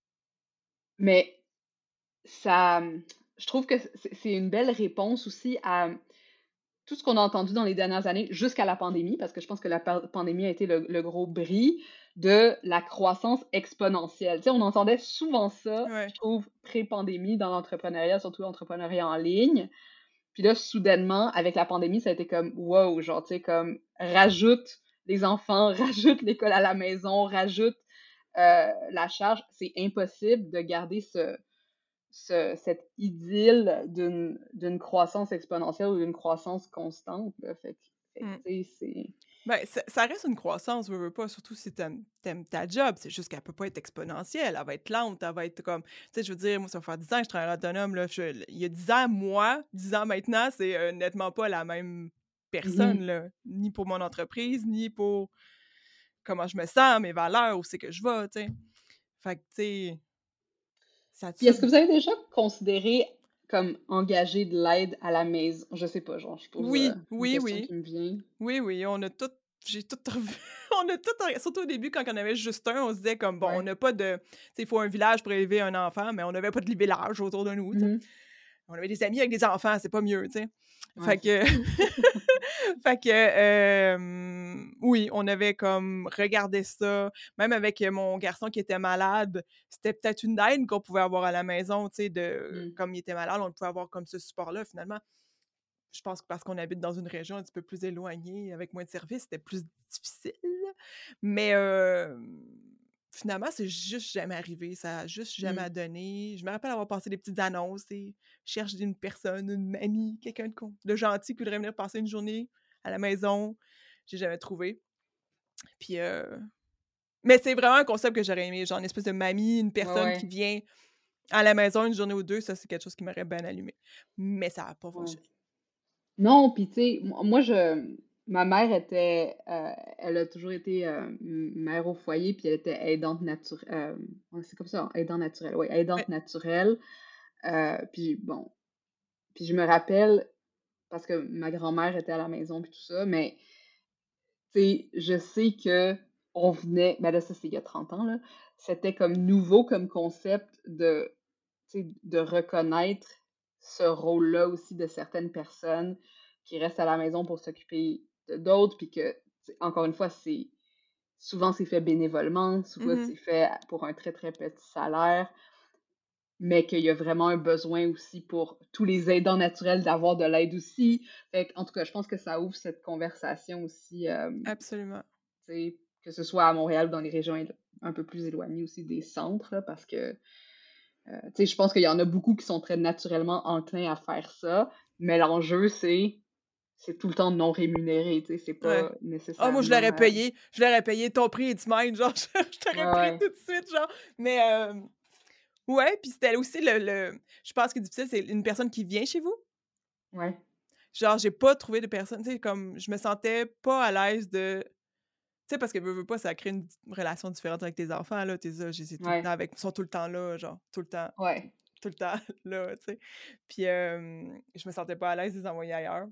S3: Mais ça, je trouve que c'est une belle réponse aussi à tout ce qu'on a entendu dans les dernières années jusqu'à la pandémie, parce que je pense que la pandémie a été le gros bris de la croissance exponentielle. Tu sais, on entendait souvent ça, je
S4: Ouais.
S3: trouve, pré-pandémie dans l'entrepreneuriat, surtout l'entrepreneuriat en ligne, Puis là, soudainement, avec la pandémie, ça a été comme, wow, genre, tu sais, comme, rajoute les enfants, rajoute l'école à la maison, rajoute la charge. C'est impossible de garder cette idylle d'une croissance exponentielle ou d'une croissance constante, là. Fait que,
S4: Mm.
S3: tu sais, c'est...
S4: Ben, ça reste une croissance, veux pas, surtout si t'aimes ta job. C'est juste qu'elle peut pas être exponentielle, elle va être lente, elle va être comme... Tu sais, je veux dire, moi, ça va faire 10 ans que je travaille autonome, là. Il y a 10 ans, moi, 10 ans maintenant, c'est nettement pas la même personne,
S3: Mhm.
S4: là. Ni pour mon entreprise, ni pour comment je me sens, mes valeurs, où c'est que je vais, tu sais. Fait que, tu sais, ça a
S3: Puis est-ce
S4: tout...
S3: que vous avez déjà considéré comme engager de l'aide à la maison? Je sais pas, genre, je pose
S4: Oui,
S3: une
S4: oui,
S3: question
S4: oui.
S3: qui me vient.
S4: Oui, oui, on a tout... J'ai tout revu. On a tout... Surtout au début, quand on avait juste un, on se disait comme, bon, on
S3: Ouais.
S4: n'a pas de... Tu sais, il faut un village pour élever un enfant, mais on n'avait pas de village autour de nous, tu sais.
S3: Mhm.
S4: On avait des amis avec des enfants, c'est pas mieux, tu sais.
S3: Ouais,
S4: Fait
S3: c'est
S4: que...
S3: ça.
S4: fait que, oui, on avait comme regardé ça. Même avec mon garçon qui était malade, c'était peut-être une aide qu'on pouvait avoir à la maison, tu sais,
S3: Mm.
S4: comme il était malade, on pouvait avoir comme ce support-là, finalement. Je pense que parce qu'on habite dans une région un petit peu plus éloignée, avec moins de services, c'était plus difficile. Mais finalement, c'est juste jamais arrivé. Ça a juste
S3: Mm.
S4: jamais donné. Je me rappelle avoir passé des petites annonces et cherche une personne, une amie, quelqu'un de gentil qui voudrait venir passer une journée à la maison. J'ai jamais trouvé. Puis, mais c'est vraiment un concept que j'aurais aimé, genre une espèce de mamie, une
S3: Ouais,
S4: personne qui
S3: ouais,
S4: vient à la maison une journée ou deux. Ça, c'est quelque chose qui m'aurait bien allumé. Mais ça n'a pas
S3: ouais.
S4: fonctionné.
S3: Non, puis tu sais, moi, ma mère était, elle a toujours été mère au foyer, puis elle était aidante naturelle, ouais, c'est comme ça, aidant naturel, oui,
S4: Ouais.
S3: aidante naturelle. Puis bon, puis je me rappelle, parce que ma grand-mère était à la maison, puis tout ça, mais tu sais, je sais que on venait, ben là, ça c'est il y a 30 ans, là, c'était comme nouveau comme concept de, tu sais, de reconnaître ce rôle-là aussi de certaines personnes qui restent à la maison pour s'occuper d'autres, puis que, tu sais, encore une fois, souvent c'est fait bénévolement, souvent
S4: Mhm.
S3: c'est fait pour un très très petit salaire, mais qu'il y a vraiment un besoin aussi pour tous les aidants naturels d'avoir de l'aide aussi. Fait en tout cas, je pense que ça ouvre cette conversation aussi,
S4: Absolument.
S3: tu sais, que ce soit à Montréal ou dans les régions un peu plus éloignées aussi des centres, là, parce que tu sais, je pense qu'il y en a beaucoup qui sont très naturellement enclins à faire ça, mais l'enjeu, c'est tout le temps non rémunéré, tu sais, c'est
S4: Ouais.
S3: pas
S4: Ah, moi, je l'aurais
S3: nécessairement...
S4: payé. Je l'aurais payé. Ton prix est mine. Genre, je
S3: Ouais,
S4: t'aurais pris
S3: ouais,
S4: tout de suite, genre. Mais, ouais, puis c'était aussi je pense que difficile, c'est une personne qui vient chez vous.
S3: ouais.
S4: Genre, j'ai pas trouvé de personne, tu sais, comme, je me sentais pas à l'aise de... Tu sais, parce que veux pas, ça crée une relation différente avec tes enfants, là. Tes j'ai tout le temps
S3: Ouais,
S4: avec... Ils sont tout le temps là, genre,
S3: ouais.
S4: tout le temps là, tu sais. Puis, je me sentais pas à l'aise de les envoyer ailleurs.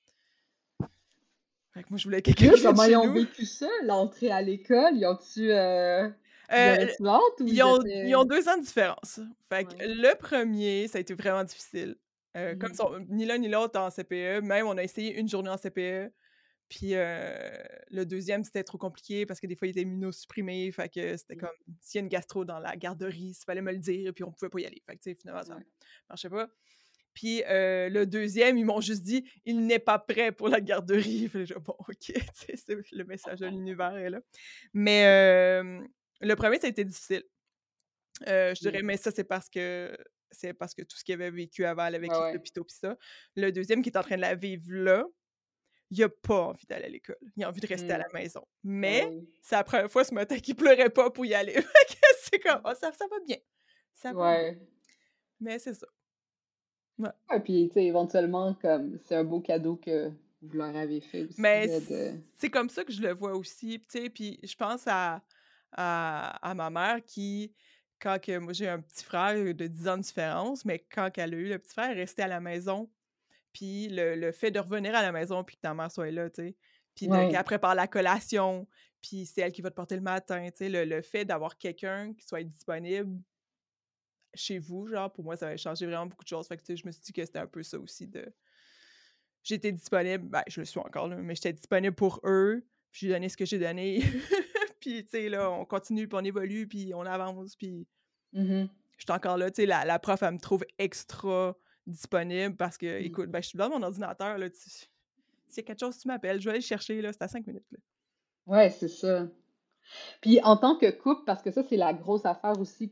S4: Fait que moi, je voulais
S3: Puis
S4: quelqu'un
S3: eux,
S4: qui vienne
S3: comment
S4: chez
S3: ils ont
S4: nous.
S3: vécu ça, l'entrée à l'école? Ils
S4: Heu,
S3: avaient-tu hâte ou
S4: ils
S3: ils
S4: ont
S3: étaient...
S4: 2 ans de différence. Fait que
S3: Ouais.
S4: le premier, ça a été vraiment difficile. Comme
S3: Mhm.
S4: ni l'un ni l'autre en CPE, même on a essayé une journée en CPE, puis, le deuxième c'était trop compliqué parce que des fois, il était immunosupprimé, fait que c'était comme s'il y a une gastro dans la garderie, il fallait me le dire, puis on pouvait pas y aller. Fait que, tu sais, finalement, ça
S3: Ouais.
S4: marchait pas. Puis, le deuxième, ils m'ont juste dit: «Il n'est pas prêt pour la garderie». Fait que j'ai «Bon, OK», tu sais, c'est le message de l'univers est là. Mais, le premier ça a été difficile. Je
S3: Mm.
S4: dirais, mais ça, c'est parce que tout ce qu'il avait vécu avant avec
S3: Ouais,
S4: les
S3: ouais.
S4: hôpitaux pis ça. Le deuxième qui est en train de la vivre là, il a pas envie d'aller à l'école. Il a envie de rester à
S3: Mm.
S4: la maison.
S3: Ben
S4: Mais
S3: oui.
S4: c'est la première fois ce matin qu'il pleurait pas pour y aller. Fait que c'est comme: «Ah, ça va bien, ça va bien».
S3: Ouais.
S4: Mais c'est ça. Ouais.
S3: Ouais, puis tu sais, éventuellement, comme c'est un beau cadeau que vous leur avez fait aussi,
S4: Mais
S3: là, de...
S4: c'est comme ça que je le vois aussi, tu sais, puis je pense à ma mère qui, quand que moi j'ai un petit frère de 10 ans de différence, mais quand elle a eu le petit frère, elle restait à la maison. Puis le fait de revenir à la maison puis que ta mère soit là, tu sais, puis
S3: Ouais.
S4: qu'elle prépare la collation, puis c'est elle qui va te porter le matin, tu sais, le fait d'avoir quelqu'un qui soit disponible chez vous, genre, pour moi, ça avait changé vraiment beaucoup de choses. Fait que, tu sais, je me suis dit que c'était un peu ça aussi de... J'étais disponible, ben, je le suis encore, là, mais j'étais disponible pour eux, puis j'ai donné ce que j'ai donné. Puis, tu sais, là, on continue, puis on évolue, puis on avance, puis
S3: Mhm.
S4: j'étais encore là. Tu sais, la prof, elle me trouve extra disponible parce que,
S3: Mm.
S4: écoute, ben, je suis devant mon ordinateur, là, s'il y a quelque chose, tu m'appelles, je vais aller le chercher, là, c'est à 5 minutes, là.
S3: Ouais, c'est ça. Puis en tant que couple, parce que ça, c'est la grosse affaire aussi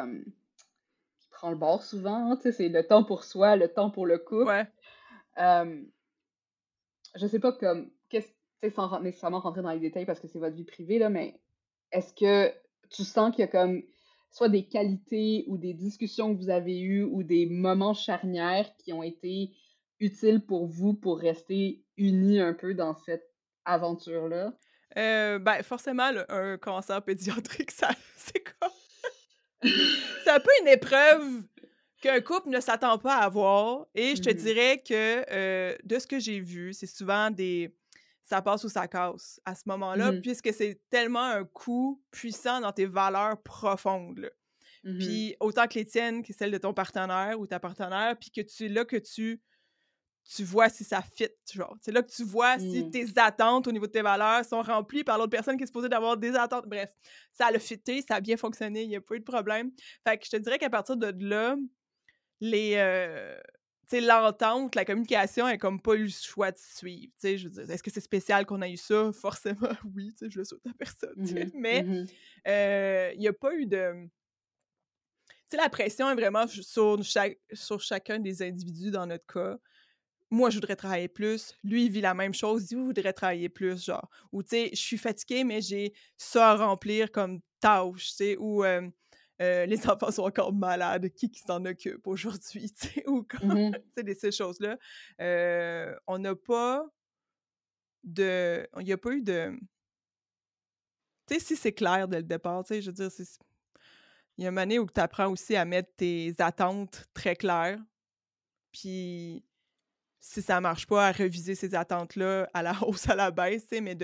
S3: qui prend le bord souvent, hein, tu sais, c'est le temps pour soi, le temps pour le couple.
S4: Ouais.
S3: Euh, je sais pas comme, tu sais, sans nécessairement rentrer dans les détails parce que c'est votre vie privée, là, mais est-ce que tu sens qu'il y a comme soit des qualités ou des discussions que vous avez eues ou des moments charnières qui ont été utiles pour vous pour rester unis un peu dans cette aventure-là?
S4: Ben, forcément, là, un cancer pédiatrique, ça c'est comme c'est un peu une épreuve qu'un couple ne s'attend pas à avoir et je te
S3: Mhm.
S4: dirais que, de ce que j'ai vu, c'est souvent des ça passe ou ça casse à ce moment-là,
S3: Mhm.
S4: puisque c'est tellement un coup puissant dans tes valeurs profondes, là.
S3: Mhm.
S4: Puis autant que les tiennes que celles de ton partenaire ou ta partenaire, puis que tu es là que tu vois si ça fit, genre. C'est là que tu vois si
S3: Mhm.
S4: tes attentes au niveau de tes valeurs sont remplies par l'autre personne qui est supposée d'avoir des attentes. Bref, ça a fité, ça a bien fonctionné, il y a pas eu de problème. Fait que je te dirais qu'à partir de là, les, tu sais, l'entente, la communication est comme pas eu le choix de suivre, tu sais, je veux dire, est-ce que c'est spécial qu'on a eu ça? Forcément oui, tu sais, je le souhaite à personne, tu sais,
S3: Mhm.
S4: mais
S3: Mhm.
S4: il y a pas eu de tu sais, la pression est vraiment sur chacun des individus dans notre cas. Moi, je voudrais travailler plus. Lui, il vit la même chose. Il voudrait travailler plus, genre. Ou, tu sais, je suis fatiguée, mais j'ai ça à remplir comme tâche, tu sais. Ou les enfants sont encore malades. Qui s'en occupe aujourd'hui, tu sais. Ou comme,
S3: Mhm.
S4: tu sais, ces choses-là. On n'a pas de... Il n'y a pas eu de... Tu sais, si c'est clair dès le départ, tu sais, je veux dire, il y a une année où tu apprends aussi à mettre tes attentes très claires. Puis si ça marche pas, à reviser ces attentes-là à la hausse, à la baisse, tu sais, mais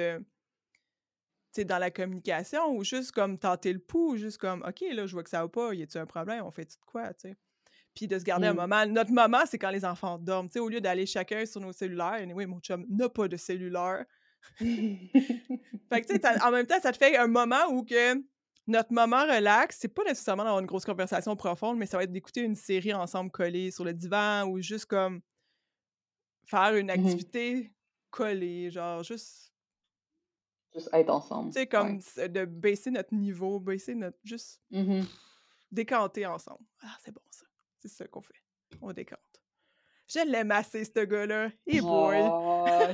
S4: tu sais, dans la communication ou juste comme tenter le pouls, ou juste comme OK, là, je vois que ça va pas, y a-tu un problème? On fait-tu de quoi, tu sais? Puis de se garder un
S3: Mhm.
S4: moment. Notre moment, c'est quand les enfants dorment, tu sais, au lieu d'aller chacun sur nos cellulaires. Anyway, mon chum n'a pas de cellulaire. Fait que, tu sais, en même temps, ça te fait un moment où que notre moment relax, c'est pas nécessairement d'avoir une grosse conversation profonde, mais ça va être d'écouter une série ensemble collée sur le divan ou juste comme faire une
S3: Mhm.
S4: activité collée, genre juste,
S3: Juste être ensemble,
S4: tu sais,
S3: ouais.
S4: comme de baisser notre niveau, baisser notre... juste
S3: Mhm.
S4: décanter ensemble. Ah, c'est bon ça. C'est ça qu'on fait. On décante. Je l'aime assez, ce gars-là. Hey boy!
S3: Oh,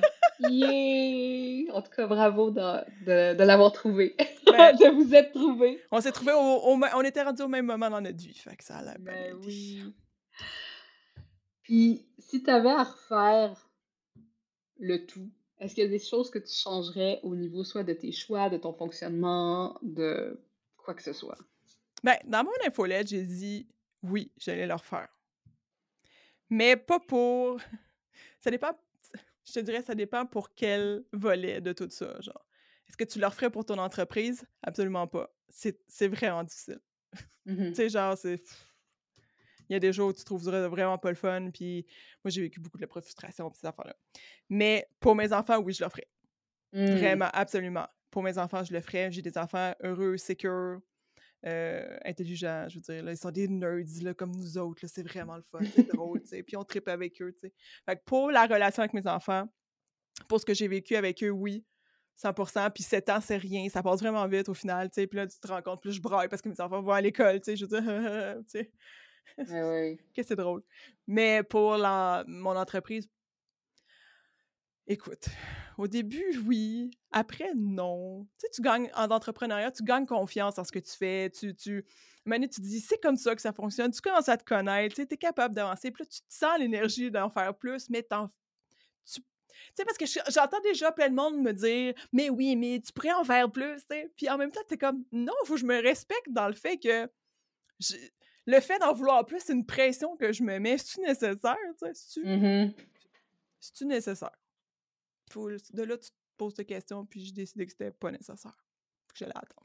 S3: yeah! En tout cas, bravo de l'avoir trouvé,
S4: Ben,
S3: de vous être trouvé.
S4: on s'est trouvé on était rendus au même moment dans notre vie, fait que ça a l'air bien
S3: Ben
S4: aidé.
S3: oui. Puis, si tu avais à refaire le tout, est-ce qu'il y a des choses que tu changerais au niveau soit de tes choix, de ton fonctionnement, de quoi que ce soit?
S4: Ben, dans mon infolette, j'ai dit oui, j'allais le refaire. Mais pas pour... Ça dépend, je te dirais, ça dépend pour quel volet de tout ça, genre. Est-ce que tu le referais pour ton entreprise? Absolument pas. C'est vraiment difficile.
S3: Mhm.
S4: Tu sais, genre, il y a des jours où tu trouverais vraiment pas le fun, puis moi, j'ai vécu beaucoup de la frustration, pis ces affaires-là. Mais pour mes enfants, oui, je le ferais.
S3: Mm.
S4: Vraiment, absolument. Pour mes enfants, je le ferais. J'ai des enfants heureux, secure, intelligents, je veux dire. Là, ils sont des nerds, là, comme nous autres. Là, c'est vraiment le fun, c'est drôle, tu sais. Puis on trippe avec eux, tu sais. Fait que pour la relation avec mes enfants, pour ce que j'ai vécu avec eux, oui, 100%. Puis 7 ans, c'est rien. Ça passe vraiment vite au final, tu sais. Puis là, tu te rends compte, puis je braille parce que mes enfants vont à l'école, tu sais. Je veux dire, tu sais,
S3: Ouais, ouais.
S4: que c'est drôle. Mais pour mon entreprise, écoute, au début, oui. Après, non. Tu sais, tu gagnes en entrepreneuriat, tu gagnes confiance en ce que tu fais. Maintenant, tu te dis, c'est comme ça que ça fonctionne. Tu commences à te connaître, tu es capable d'avancer. Puis là, tu te sens l'énergie d'en faire plus, mais tu sais, parce que j'entends déjà plein de monde me dire, mais oui, mais tu pourrais en faire plus, tu sais. Puis en même temps, tu es comme, non, il faut que je me respecte dans le fait que le fait d'en vouloir plus, c'est une pression que je me mets. C'est-tu nécessaire, tu sais?
S3: Mhm.
S4: C'est-tu nécessaire? De là, tu te poses tes questions, puis j'ai décidé que c'était pas nécessaire. Que j'allais attendre.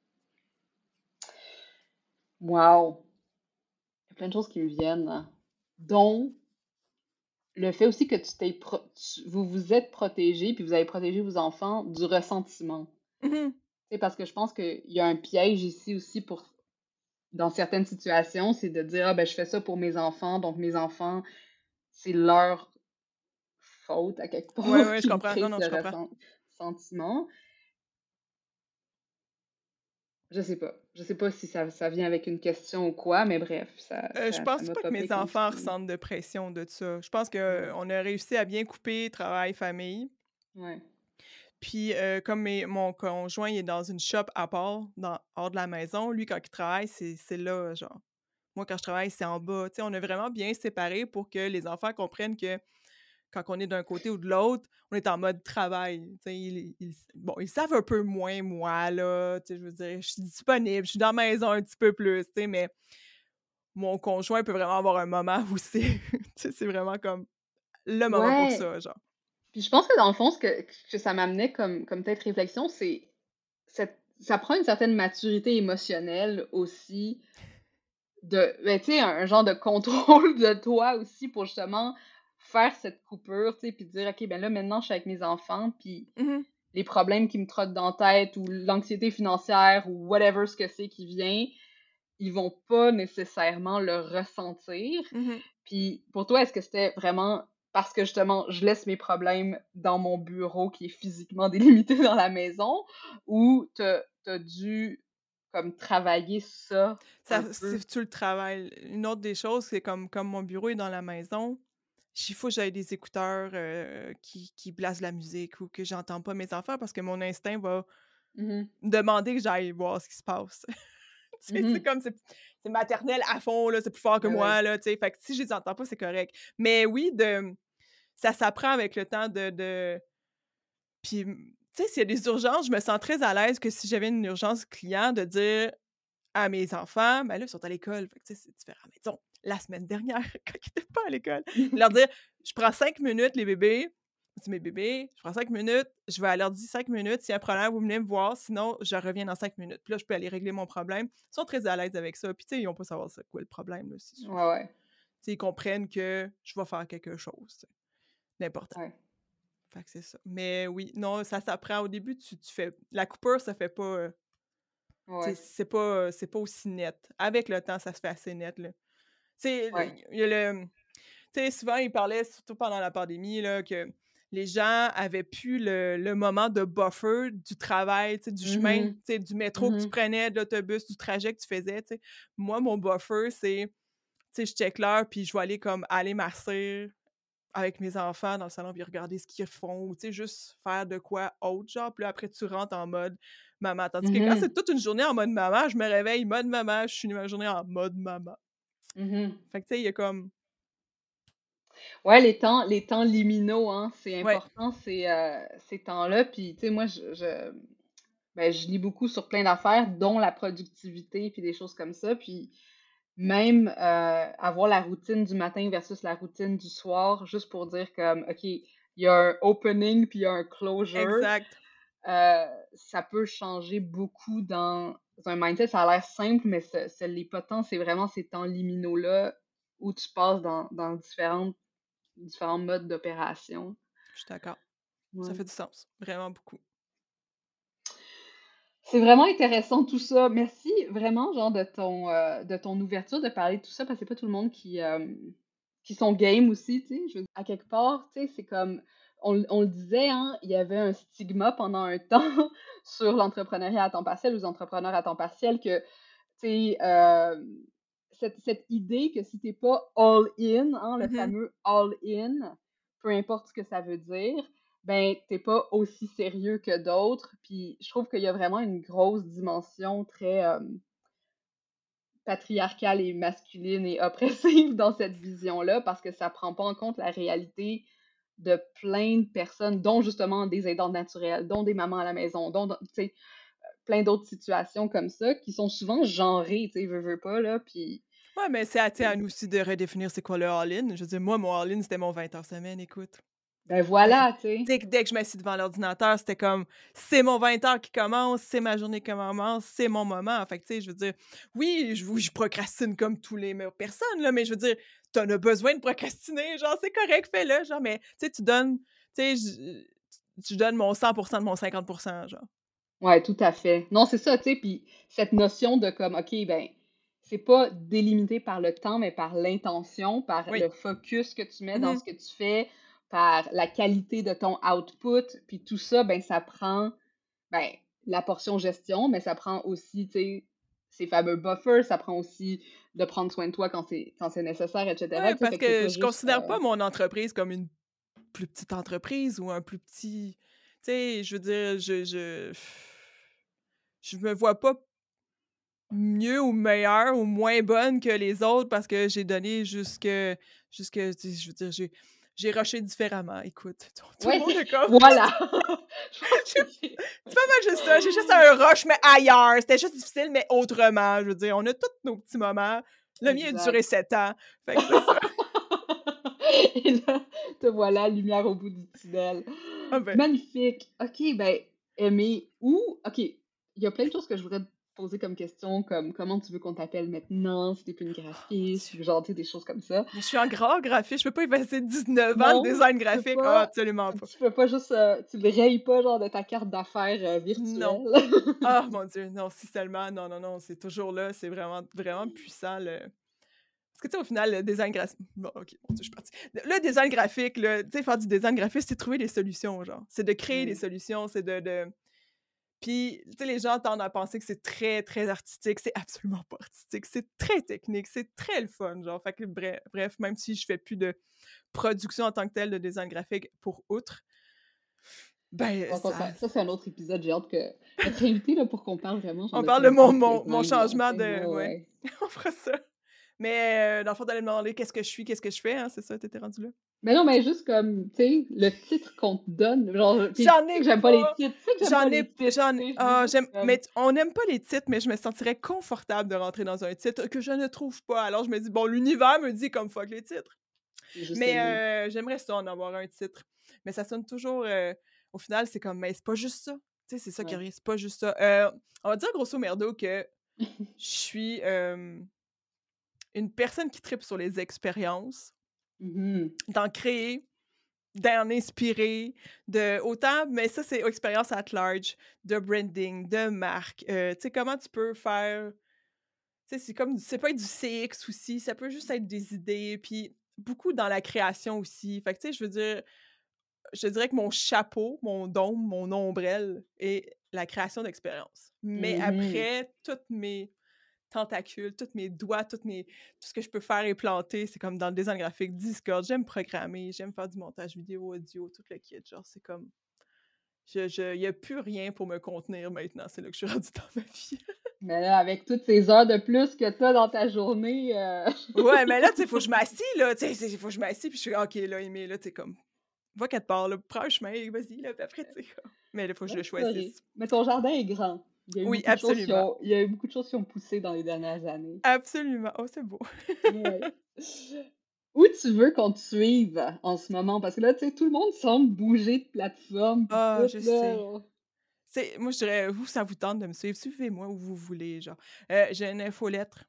S3: Wow! Il y a plein de choses qui me viennent, hein, dont le fait aussi que vous vous êtes protégé, puis vous avez protégé vos enfants du ressentiment.
S4: Mhm.
S3: C'est parce que je pense qu'il y a un piège ici aussi dans certaines situations, c'est de dire, ah ben, je fais ça pour mes enfants, donc mes enfants, c'est leur faute à quelque
S4: Ouais,
S3: part
S4: ouais, je
S3: qui me
S4: comprends.
S3: crée
S4: Non, non,
S3: ce
S4: je comprends.
S3: ressentiment. Je sais pas. Je sais pas si ça vient avec une question ou quoi, mais bref,
S4: Je
S3: ça
S4: pense
S3: m'a
S4: pas que
S3: popé
S4: mes
S3: quand
S4: enfants
S3: tu...
S4: ressentent de pression de ça. Je pense
S3: Ouais.
S4: qu'on a réussi à bien couper travail, famille.
S3: Ouais.
S4: Puis, comme mon conjoint, il est dans une shop à part, hors de la maison, lui, quand il travaille, c'est là, genre. Moi, quand je travaille, c'est en bas. Tu sais, on a vraiment bien séparé pour que les enfants comprennent que quand on est d'un côté ou de l'autre, on est en mode travail. Tu sais, bon, ils savent un peu moins moi, là. Tu sais, je veux dire, je suis disponible, je suis dans la maison un petit peu plus, tu sais, mais mon conjoint peut vraiment avoir un moment où c'est, tu sais, c'est vraiment comme le moment pour
S3: Ouais.
S4: ça, genre.
S3: Puis je pense que dans le fond, que ça m'amenait comme peut-être réflexion, c'est ça prend une certaine maturité émotionnelle aussi ben, tu sais, un genre de contrôle de toi aussi pour justement faire cette coupure, tu sais, puis dire, OK, ben là, maintenant, je suis avec mes enfants, puis
S4: Mhm,
S3: les problèmes qui me trottent dans la tête ou l'anxiété financière ou whatever ce que c'est qui vient, ils vont pas nécessairement le ressentir.
S4: mhm.
S3: Puis pour toi, est-ce que c'était vraiment parce que justement, je laisse mes problèmes dans mon bureau qui est physiquement délimité dans la maison ou t'as dû comme travailler ça un peu?
S4: Si tu le travailles. Une autre des choses, c'est comme mon bureau est dans la maison, il faut que j'aille des écouteurs qui blasent la musique ou que j'entends pas mes enfants parce que mon instinct va
S3: Mhm.
S4: me demander que j'aille voir ce qui se passe. Tu sais,
S3: Mhm.
S4: c'est maternel à fond, là, c'est plus fort que
S3: Ben ouais.
S4: moi, là, tu sais. Fait que si je les entends pas, c'est correct. Mais oui, ça s'apprend avec le temps de puis, tu sais, s'il y a des urgences, je me sens très à l'aise que si j'avais une urgence client, de dire à mes enfants, ben là, ils sont à l'école, fait que tu sais, c'est différent. Mais disons, la semaine dernière, quand ils étaient pas à l'école, leur dire: «Je prends 5 minutes les bébés, c'est mes bébés, je prends 5 minutes, je vais à l'ordi 5 minutes, s'il y a un problème, vous venez me voir, sinon je reviens dans 5 minutes». Puis là, je peux aller régler mon problème. Ils sont très à l'aise avec ça, puis tu sais, ils ont pas à savoir c'est quoi le problème, là,
S3: Ouais, ouais,
S4: tu sais, ils comprennent que je vais faire quelque chose, tu sais, d'important.
S3: ouais,
S4: Fait que c'est ça. Mais oui, non, ça s'apprend. Au début, tu fais la coupure, ça fait pas, tu sais,
S3: ouais,
S4: c'est pas aussi net. Avec le temps, ça se fait assez net, là. Tu sais,
S3: ouais.
S4: il y a tu sais, souvent, ils parlaient, surtout pendant la pandémie, là, que les gens avaient plus le moment de buffer du travail, tu sais, du chemin, tu
S3: Mhm.
S4: sais, du métro que tu
S3: Mhm.
S4: prenais, de l'autobus, du trajet que tu faisais, tu sais. Moi, mon buffer, c'est, tu sais, je check l'heure, puis je vais aller m'asseoir avec mes enfants dans le salon, puis regarder ce qu'ils font, ou tu sais, juste faire de quoi autre, genre, puis là, après, tu rentres en mode maman. Tandis que quand c'est
S3: Mhm.
S4: toute une journée en mode maman, je me réveille mode maman, je finis ma journée en mode maman.
S3: Mhm.
S4: Fait que, tu sais, il y a comme...
S3: Ouais, les temps liminaux, hein, c'est
S4: Ouais.
S3: important, ces temps-là. Puis, tu sais, moi, ben, je lis beaucoup sur plein d'affaires, dont la productivité, puis des choses comme ça. Puis, même avoir la routine du matin versus la routine du soir, juste pour dire comme, OK, il y a un opening, puis il y a un closure,
S4: Exact.
S3: ça peut changer beaucoup dans un mindset. Ça a l'air simple, mais ce l'est pas tant. C'est vraiment ces temps liminaux-là où tu passes dans différents modes d'opération.
S4: Je suis d'accord. Ça
S3: Ouais.
S4: fait du sens. Vraiment beaucoup.
S3: C'est vraiment intéressant tout ça. Merci vraiment, genre, de ton ouverture de parler de tout ça, parce que c'est pas tout le monde qui sont game aussi, tu sais. Je veux dire, à quelque part, tu sais, c'est comme, on le disait, hein, il y avait un stigma pendant un temps sur l'entrepreneuriat à temps partiel, aux entrepreneurs à temps partiel, que, tu sais, cette idée que si t'es pas all-in, hein, le
S4: Mhm.
S3: fameux all-in, peu importe ce que ça veut dire, ben, t'es pas aussi sérieux que d'autres. Puis je trouve qu'il y a vraiment une grosse dimension très patriarcale et masculine et oppressive dans cette vision-là, parce que ça prend pas en compte la réalité de plein de personnes, dont justement des aidantes naturelles, dont des mamans à la maison, dont, tu sais, plein d'autres situations comme ça, qui sont souvent genrées, tu sais, veux pas, là, puis...
S4: Ouais, mais c'est à nous aussi de redéfinir c'est quoi le all-in. Je veux dire, moi, mon all-in, c'était mon 20 heures semaine, écoute.
S3: Ben
S4: Tu sais,
S3: voilà, tu sais.
S4: dès que je m'assis devant l'ordinateur, c'était comme, c'est mon 20 heures qui commence, c'est ma journée qui commence, c'est mon moment. Fait que, tu sais, je veux dire, oui, je procrastine comme tous les personnes, là, mais je veux dire, t'en as besoin de procrastiner, genre, c'est correct, fais-le, genre, mais, tu sais, tu sais, je donne mon 100% de mon 50%, genre.
S3: Ouais, tout à fait. Non, c'est ça, tu sais, puis cette notion de comme, OK, ben, c'est pas délimité par le temps, mais par l'intention, par
S4: Oui.
S3: le focus que tu mets dans
S4: Mhm.
S3: ce que tu fais, par la qualité de ton output, puis tout ça, ben ça prend ben, la portion gestion, mais ça prend aussi, tu sais, ces fameux buffers, ça prend aussi de prendre soin de toi quand c'est nécessaire, etc.
S4: Ouais,
S3: Tu sais,
S4: parce
S3: fait que c'est
S4: que
S3: pas
S4: je
S3: juste...
S4: considère pas mon entreprise comme une plus petite entreprise ou un plus petit. Tu sais, je veux dire, je me vois pas mieux ou meilleure ou moins bonne que les autres parce que j'ai donné jusque, tu sais, je veux dire, j'ai rushé différemment. Écoute, tout le
S3: Ouais,
S4: monde est comme.
S3: voilà! Je pense que c'est...
S4: C'est pas mal juste ça. J'ai juste un rush, mais ailleurs. C'était juste difficile, mais autrement. Je veux dire, on a tous nos petits moments. Le mien a duré
S3: Exact.
S4: 7 ans. Fait que c'est ça.
S3: Et là, te voilà, lumière au bout du tunnel.
S4: Ah ben.
S3: Magnifique. OK, ben, aimer où? OK, il y a plein de choses que je voudrais te poser comme question, comme comment tu veux qu'on t'appelle maintenant, si t'es plus une graphiste,
S4: Dieu.
S3: ou genre, tu sais, des choses comme ça.
S4: Mais je suis en grand graphiste. Je peux pas y passer 19 ans de
S3: Non,
S4: design
S3: tu peux
S4: graphique. Ah,
S3: pas,
S4: absolument pas.
S3: tu peux pas juste, tu le rayes pas, genre, de ta carte d'affaires
S4: Non.
S3: virtuelle.
S4: Ah, mon Dieu. Non, si seulement. Non, non, non. C'est toujours là. C'est vraiment, vraiment puissant. Parce que, tu sais, au final, le design graphique... Bon, OK, mon Dieu, je suis partie. Le design graphique, là, tu sais, faire du design graphique, c'est trouver des solutions, genre. C'est de créer des
S3: Mm.
S4: solutions, c'est de... Puis, tu sais, les gens tendent à penser que c'est très, très artistique. C'est absolument pas artistique. C'est très technique. C'est très le fun, genre. Fait que, bref, même si je fais plus de production en tant que telle de design graphique pour outre, ben,
S3: Ça, c'est un autre épisode. J'ai hâte que être invité là, pour qu'on parle vraiment genre
S4: on
S3: de
S4: parle
S3: ta
S4: de mon,
S3: vie de
S4: mon
S3: design. Là,
S4: changement
S3: tu sais.
S4: de...
S3: Ouais,
S4: Ouais,
S3: ouais.
S4: on fera ça. Mais, dans le fond, t'allais me demander qu'est-ce que je suis, qu'est-ce que je fais, hein, c'est ça, t'étais rendu là?
S3: Mais non, mais juste comme, tu sais, le titre qu'on te donne. Genre, puis tu
S4: J'en
S3: sais
S4: ai
S3: que j'aime pas les
S4: pas!
S3: titres. Tu sais que j'aime pas les titres. Tu sais, je dis juste
S4: J'aime...
S3: comme,
S4: Mais on n'aime pas les titres, mais je me sentirais confortable de rentrer dans un titre que je ne trouve pas. Alors, je me dis, bon, l'univers me dit comme fuck les titres.
S3: c'est juste
S4: Mais
S3: aimer.
S4: j'aimerais ça en avoir un titre. Mais ça sonne toujours... au final, c'est comme, mais c'est pas juste ça. Tu sais, c'est ça qui
S3: Ouais.
S4: arrive, c'est pas juste ça. On va dire grosso merdo que je suis une personne qui tripe sur les expériences,
S3: Mhm.
S4: d'en créer, d'en inspirer, de autant, mais ça, c'est expérience at large, de branding, de marque. Tu sais, comment tu peux faire... Tu sais, c'est comme... C'est pas être du CX aussi, ça peut juste être des idées, puis beaucoup dans la création aussi. Fait que, tu sais, je veux dire, je dirais que mon chapeau, mon dôme, mon ombrelle est la création d'expériences. Mais
S3: Mhm.
S4: après, toutes mes tentacules, tous mes doigts, tout ce que je peux faire et planter, c'est comme dans le design graphique, Discord, j'aime programmer, j'aime faire du montage vidéo, audio, tout le kit, genre c'est comme... Il n'y a plus rien pour me contenir maintenant, c'est là que je suis rendue dans ma vie.
S3: Mais là, avec toutes ces heures de plus que t'as dans ta journée,
S4: Ouais, mais là, tu sais, faut que je m'assis, là, tu sais, faut que je m'assis, puis je suis OK, là, Aimé, là, tu sais, comme, va quelque part, là, prends un chemin, vas-y, là, puis après, tu sais, comme... Mais là, faut que je
S3: ouais,
S4: le
S3: c'est correct.
S4: choisisse.
S3: Mais ton jardin est grand. Il y a eu
S4: Oui,
S3: beaucoup de choses
S4: absolument.
S3: il y a eu beaucoup de choses qui ont poussé dans les dernières années.
S4: Absolument. Oh, c'est beau.
S3: Ouais. Où tu veux qu'on te suive en ce moment? Parce que là, tu sais, tout le monde semble bouger de plateforme pis
S4: Ah,
S3: tout,
S4: je
S3: là.
S4: sais. Moi, je dirais, vous, ça vous tente de me suivre, suivez-moi où vous voulez, genre. J'ai une infolettre.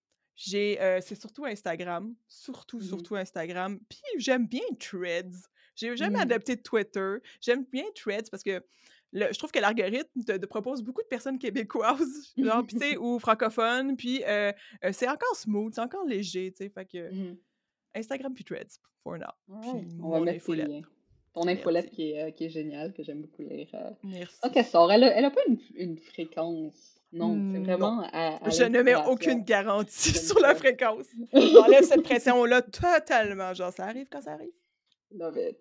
S4: C'est surtout Instagram. Surtout,
S3: Mhm.
S4: surtout Instagram. Puis j'aime bien Threads. J'ai jamais
S3: Mm.
S4: adopté de Twitter. J'aime bien Threads parce que je trouve que l'algorithme te propose beaucoup de personnes québécoises, genre, puis tu sais, ou francophones, puis c'est encore smooth, c'est encore léger, tu sais, fait que
S3: Mhm.
S4: Instagram puis Threads, for now.
S3: Alright.
S4: Puis
S3: On va
S4: mon
S3: mettre tes liens.
S4: infolettre.
S3: Ton infolette
S4: Merci.
S3: qui est géniale, que j'aime beaucoup lire.
S4: Merci.
S3: Quand elle sort, elle a pas une fréquence. Non, c'est
S4: Non.
S3: vraiment à
S4: Je ne mets
S3: l'inspiration.
S4: aucune garantie
S3: J'aime
S4: sur la
S3: ça.
S4: fréquence. Je m'enlève cette pression-là totalement. Genre, ça arrive quand ça arrive.
S3: Love it.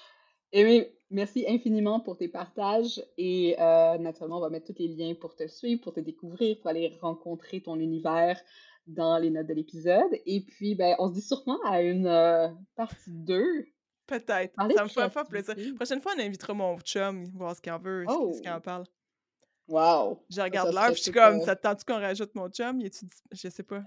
S3: Aimé, merci infiniment pour tes partages et naturellement, on va mettre tous les liens pour te suivre, pour te découvrir, pour aller rencontrer ton univers dans les notes de l'épisode. Et puis, ben, on se dit sûrement à une partie 2.
S4: Peut-être.
S3: Parler
S4: Ça
S3: de
S4: me fait pas plaisir.
S3: créativité.
S4: Prochaine fois, on invitera mon chum, voir ce qu'il en veut, ce qu'il en
S3: Oh,
S4: parle.
S3: wow.
S4: Je
S3: Ça
S4: regarde l'heure,
S3: serait
S4: puis je suis
S3: tout.
S4: comme, ça te tente qu'on rajoute mon chum? Je sais pas.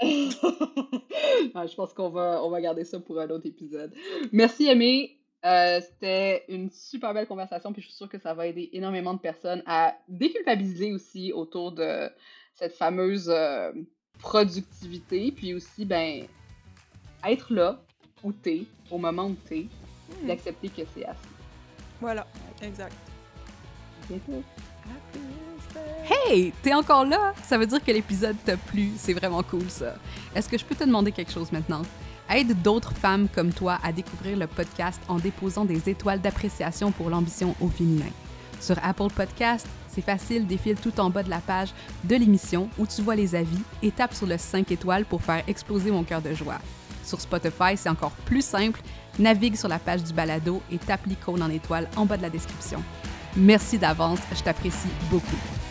S3: Ah, je pense on va garder ça pour un autre épisode. Merci, Aimé. C'était une super belle conversation, puis je suis sûre que ça va aider énormément de personnes à déculpabiliser aussi autour de cette fameuse productivité, puis aussi, ben, être là où t'es, au moment où t'es, puis d'accepter que c'est assez.
S4: Voilà, exact.
S3: À bientôt.
S4: À plus.
S1: Hey! Hey! T'es encore là? Ça veut dire que l'épisode t'a plu. C'est vraiment cool, ça. Est-ce que je peux te demander quelque chose maintenant? Aide d'autres femmes comme toi à découvrir le podcast en déposant des étoiles d'appréciation pour l'ambition au féminin. Sur Apple Podcast, c'est facile, défile tout en bas de la page de l'émission où tu vois les avis et tape sur le 5 étoiles pour faire exploser mon cœur de joie. Sur Spotify, c'est encore plus simple. Navigue sur la page du balado et tape l'icône en étoile en bas de la description. Merci d'avance, je t'apprécie beaucoup.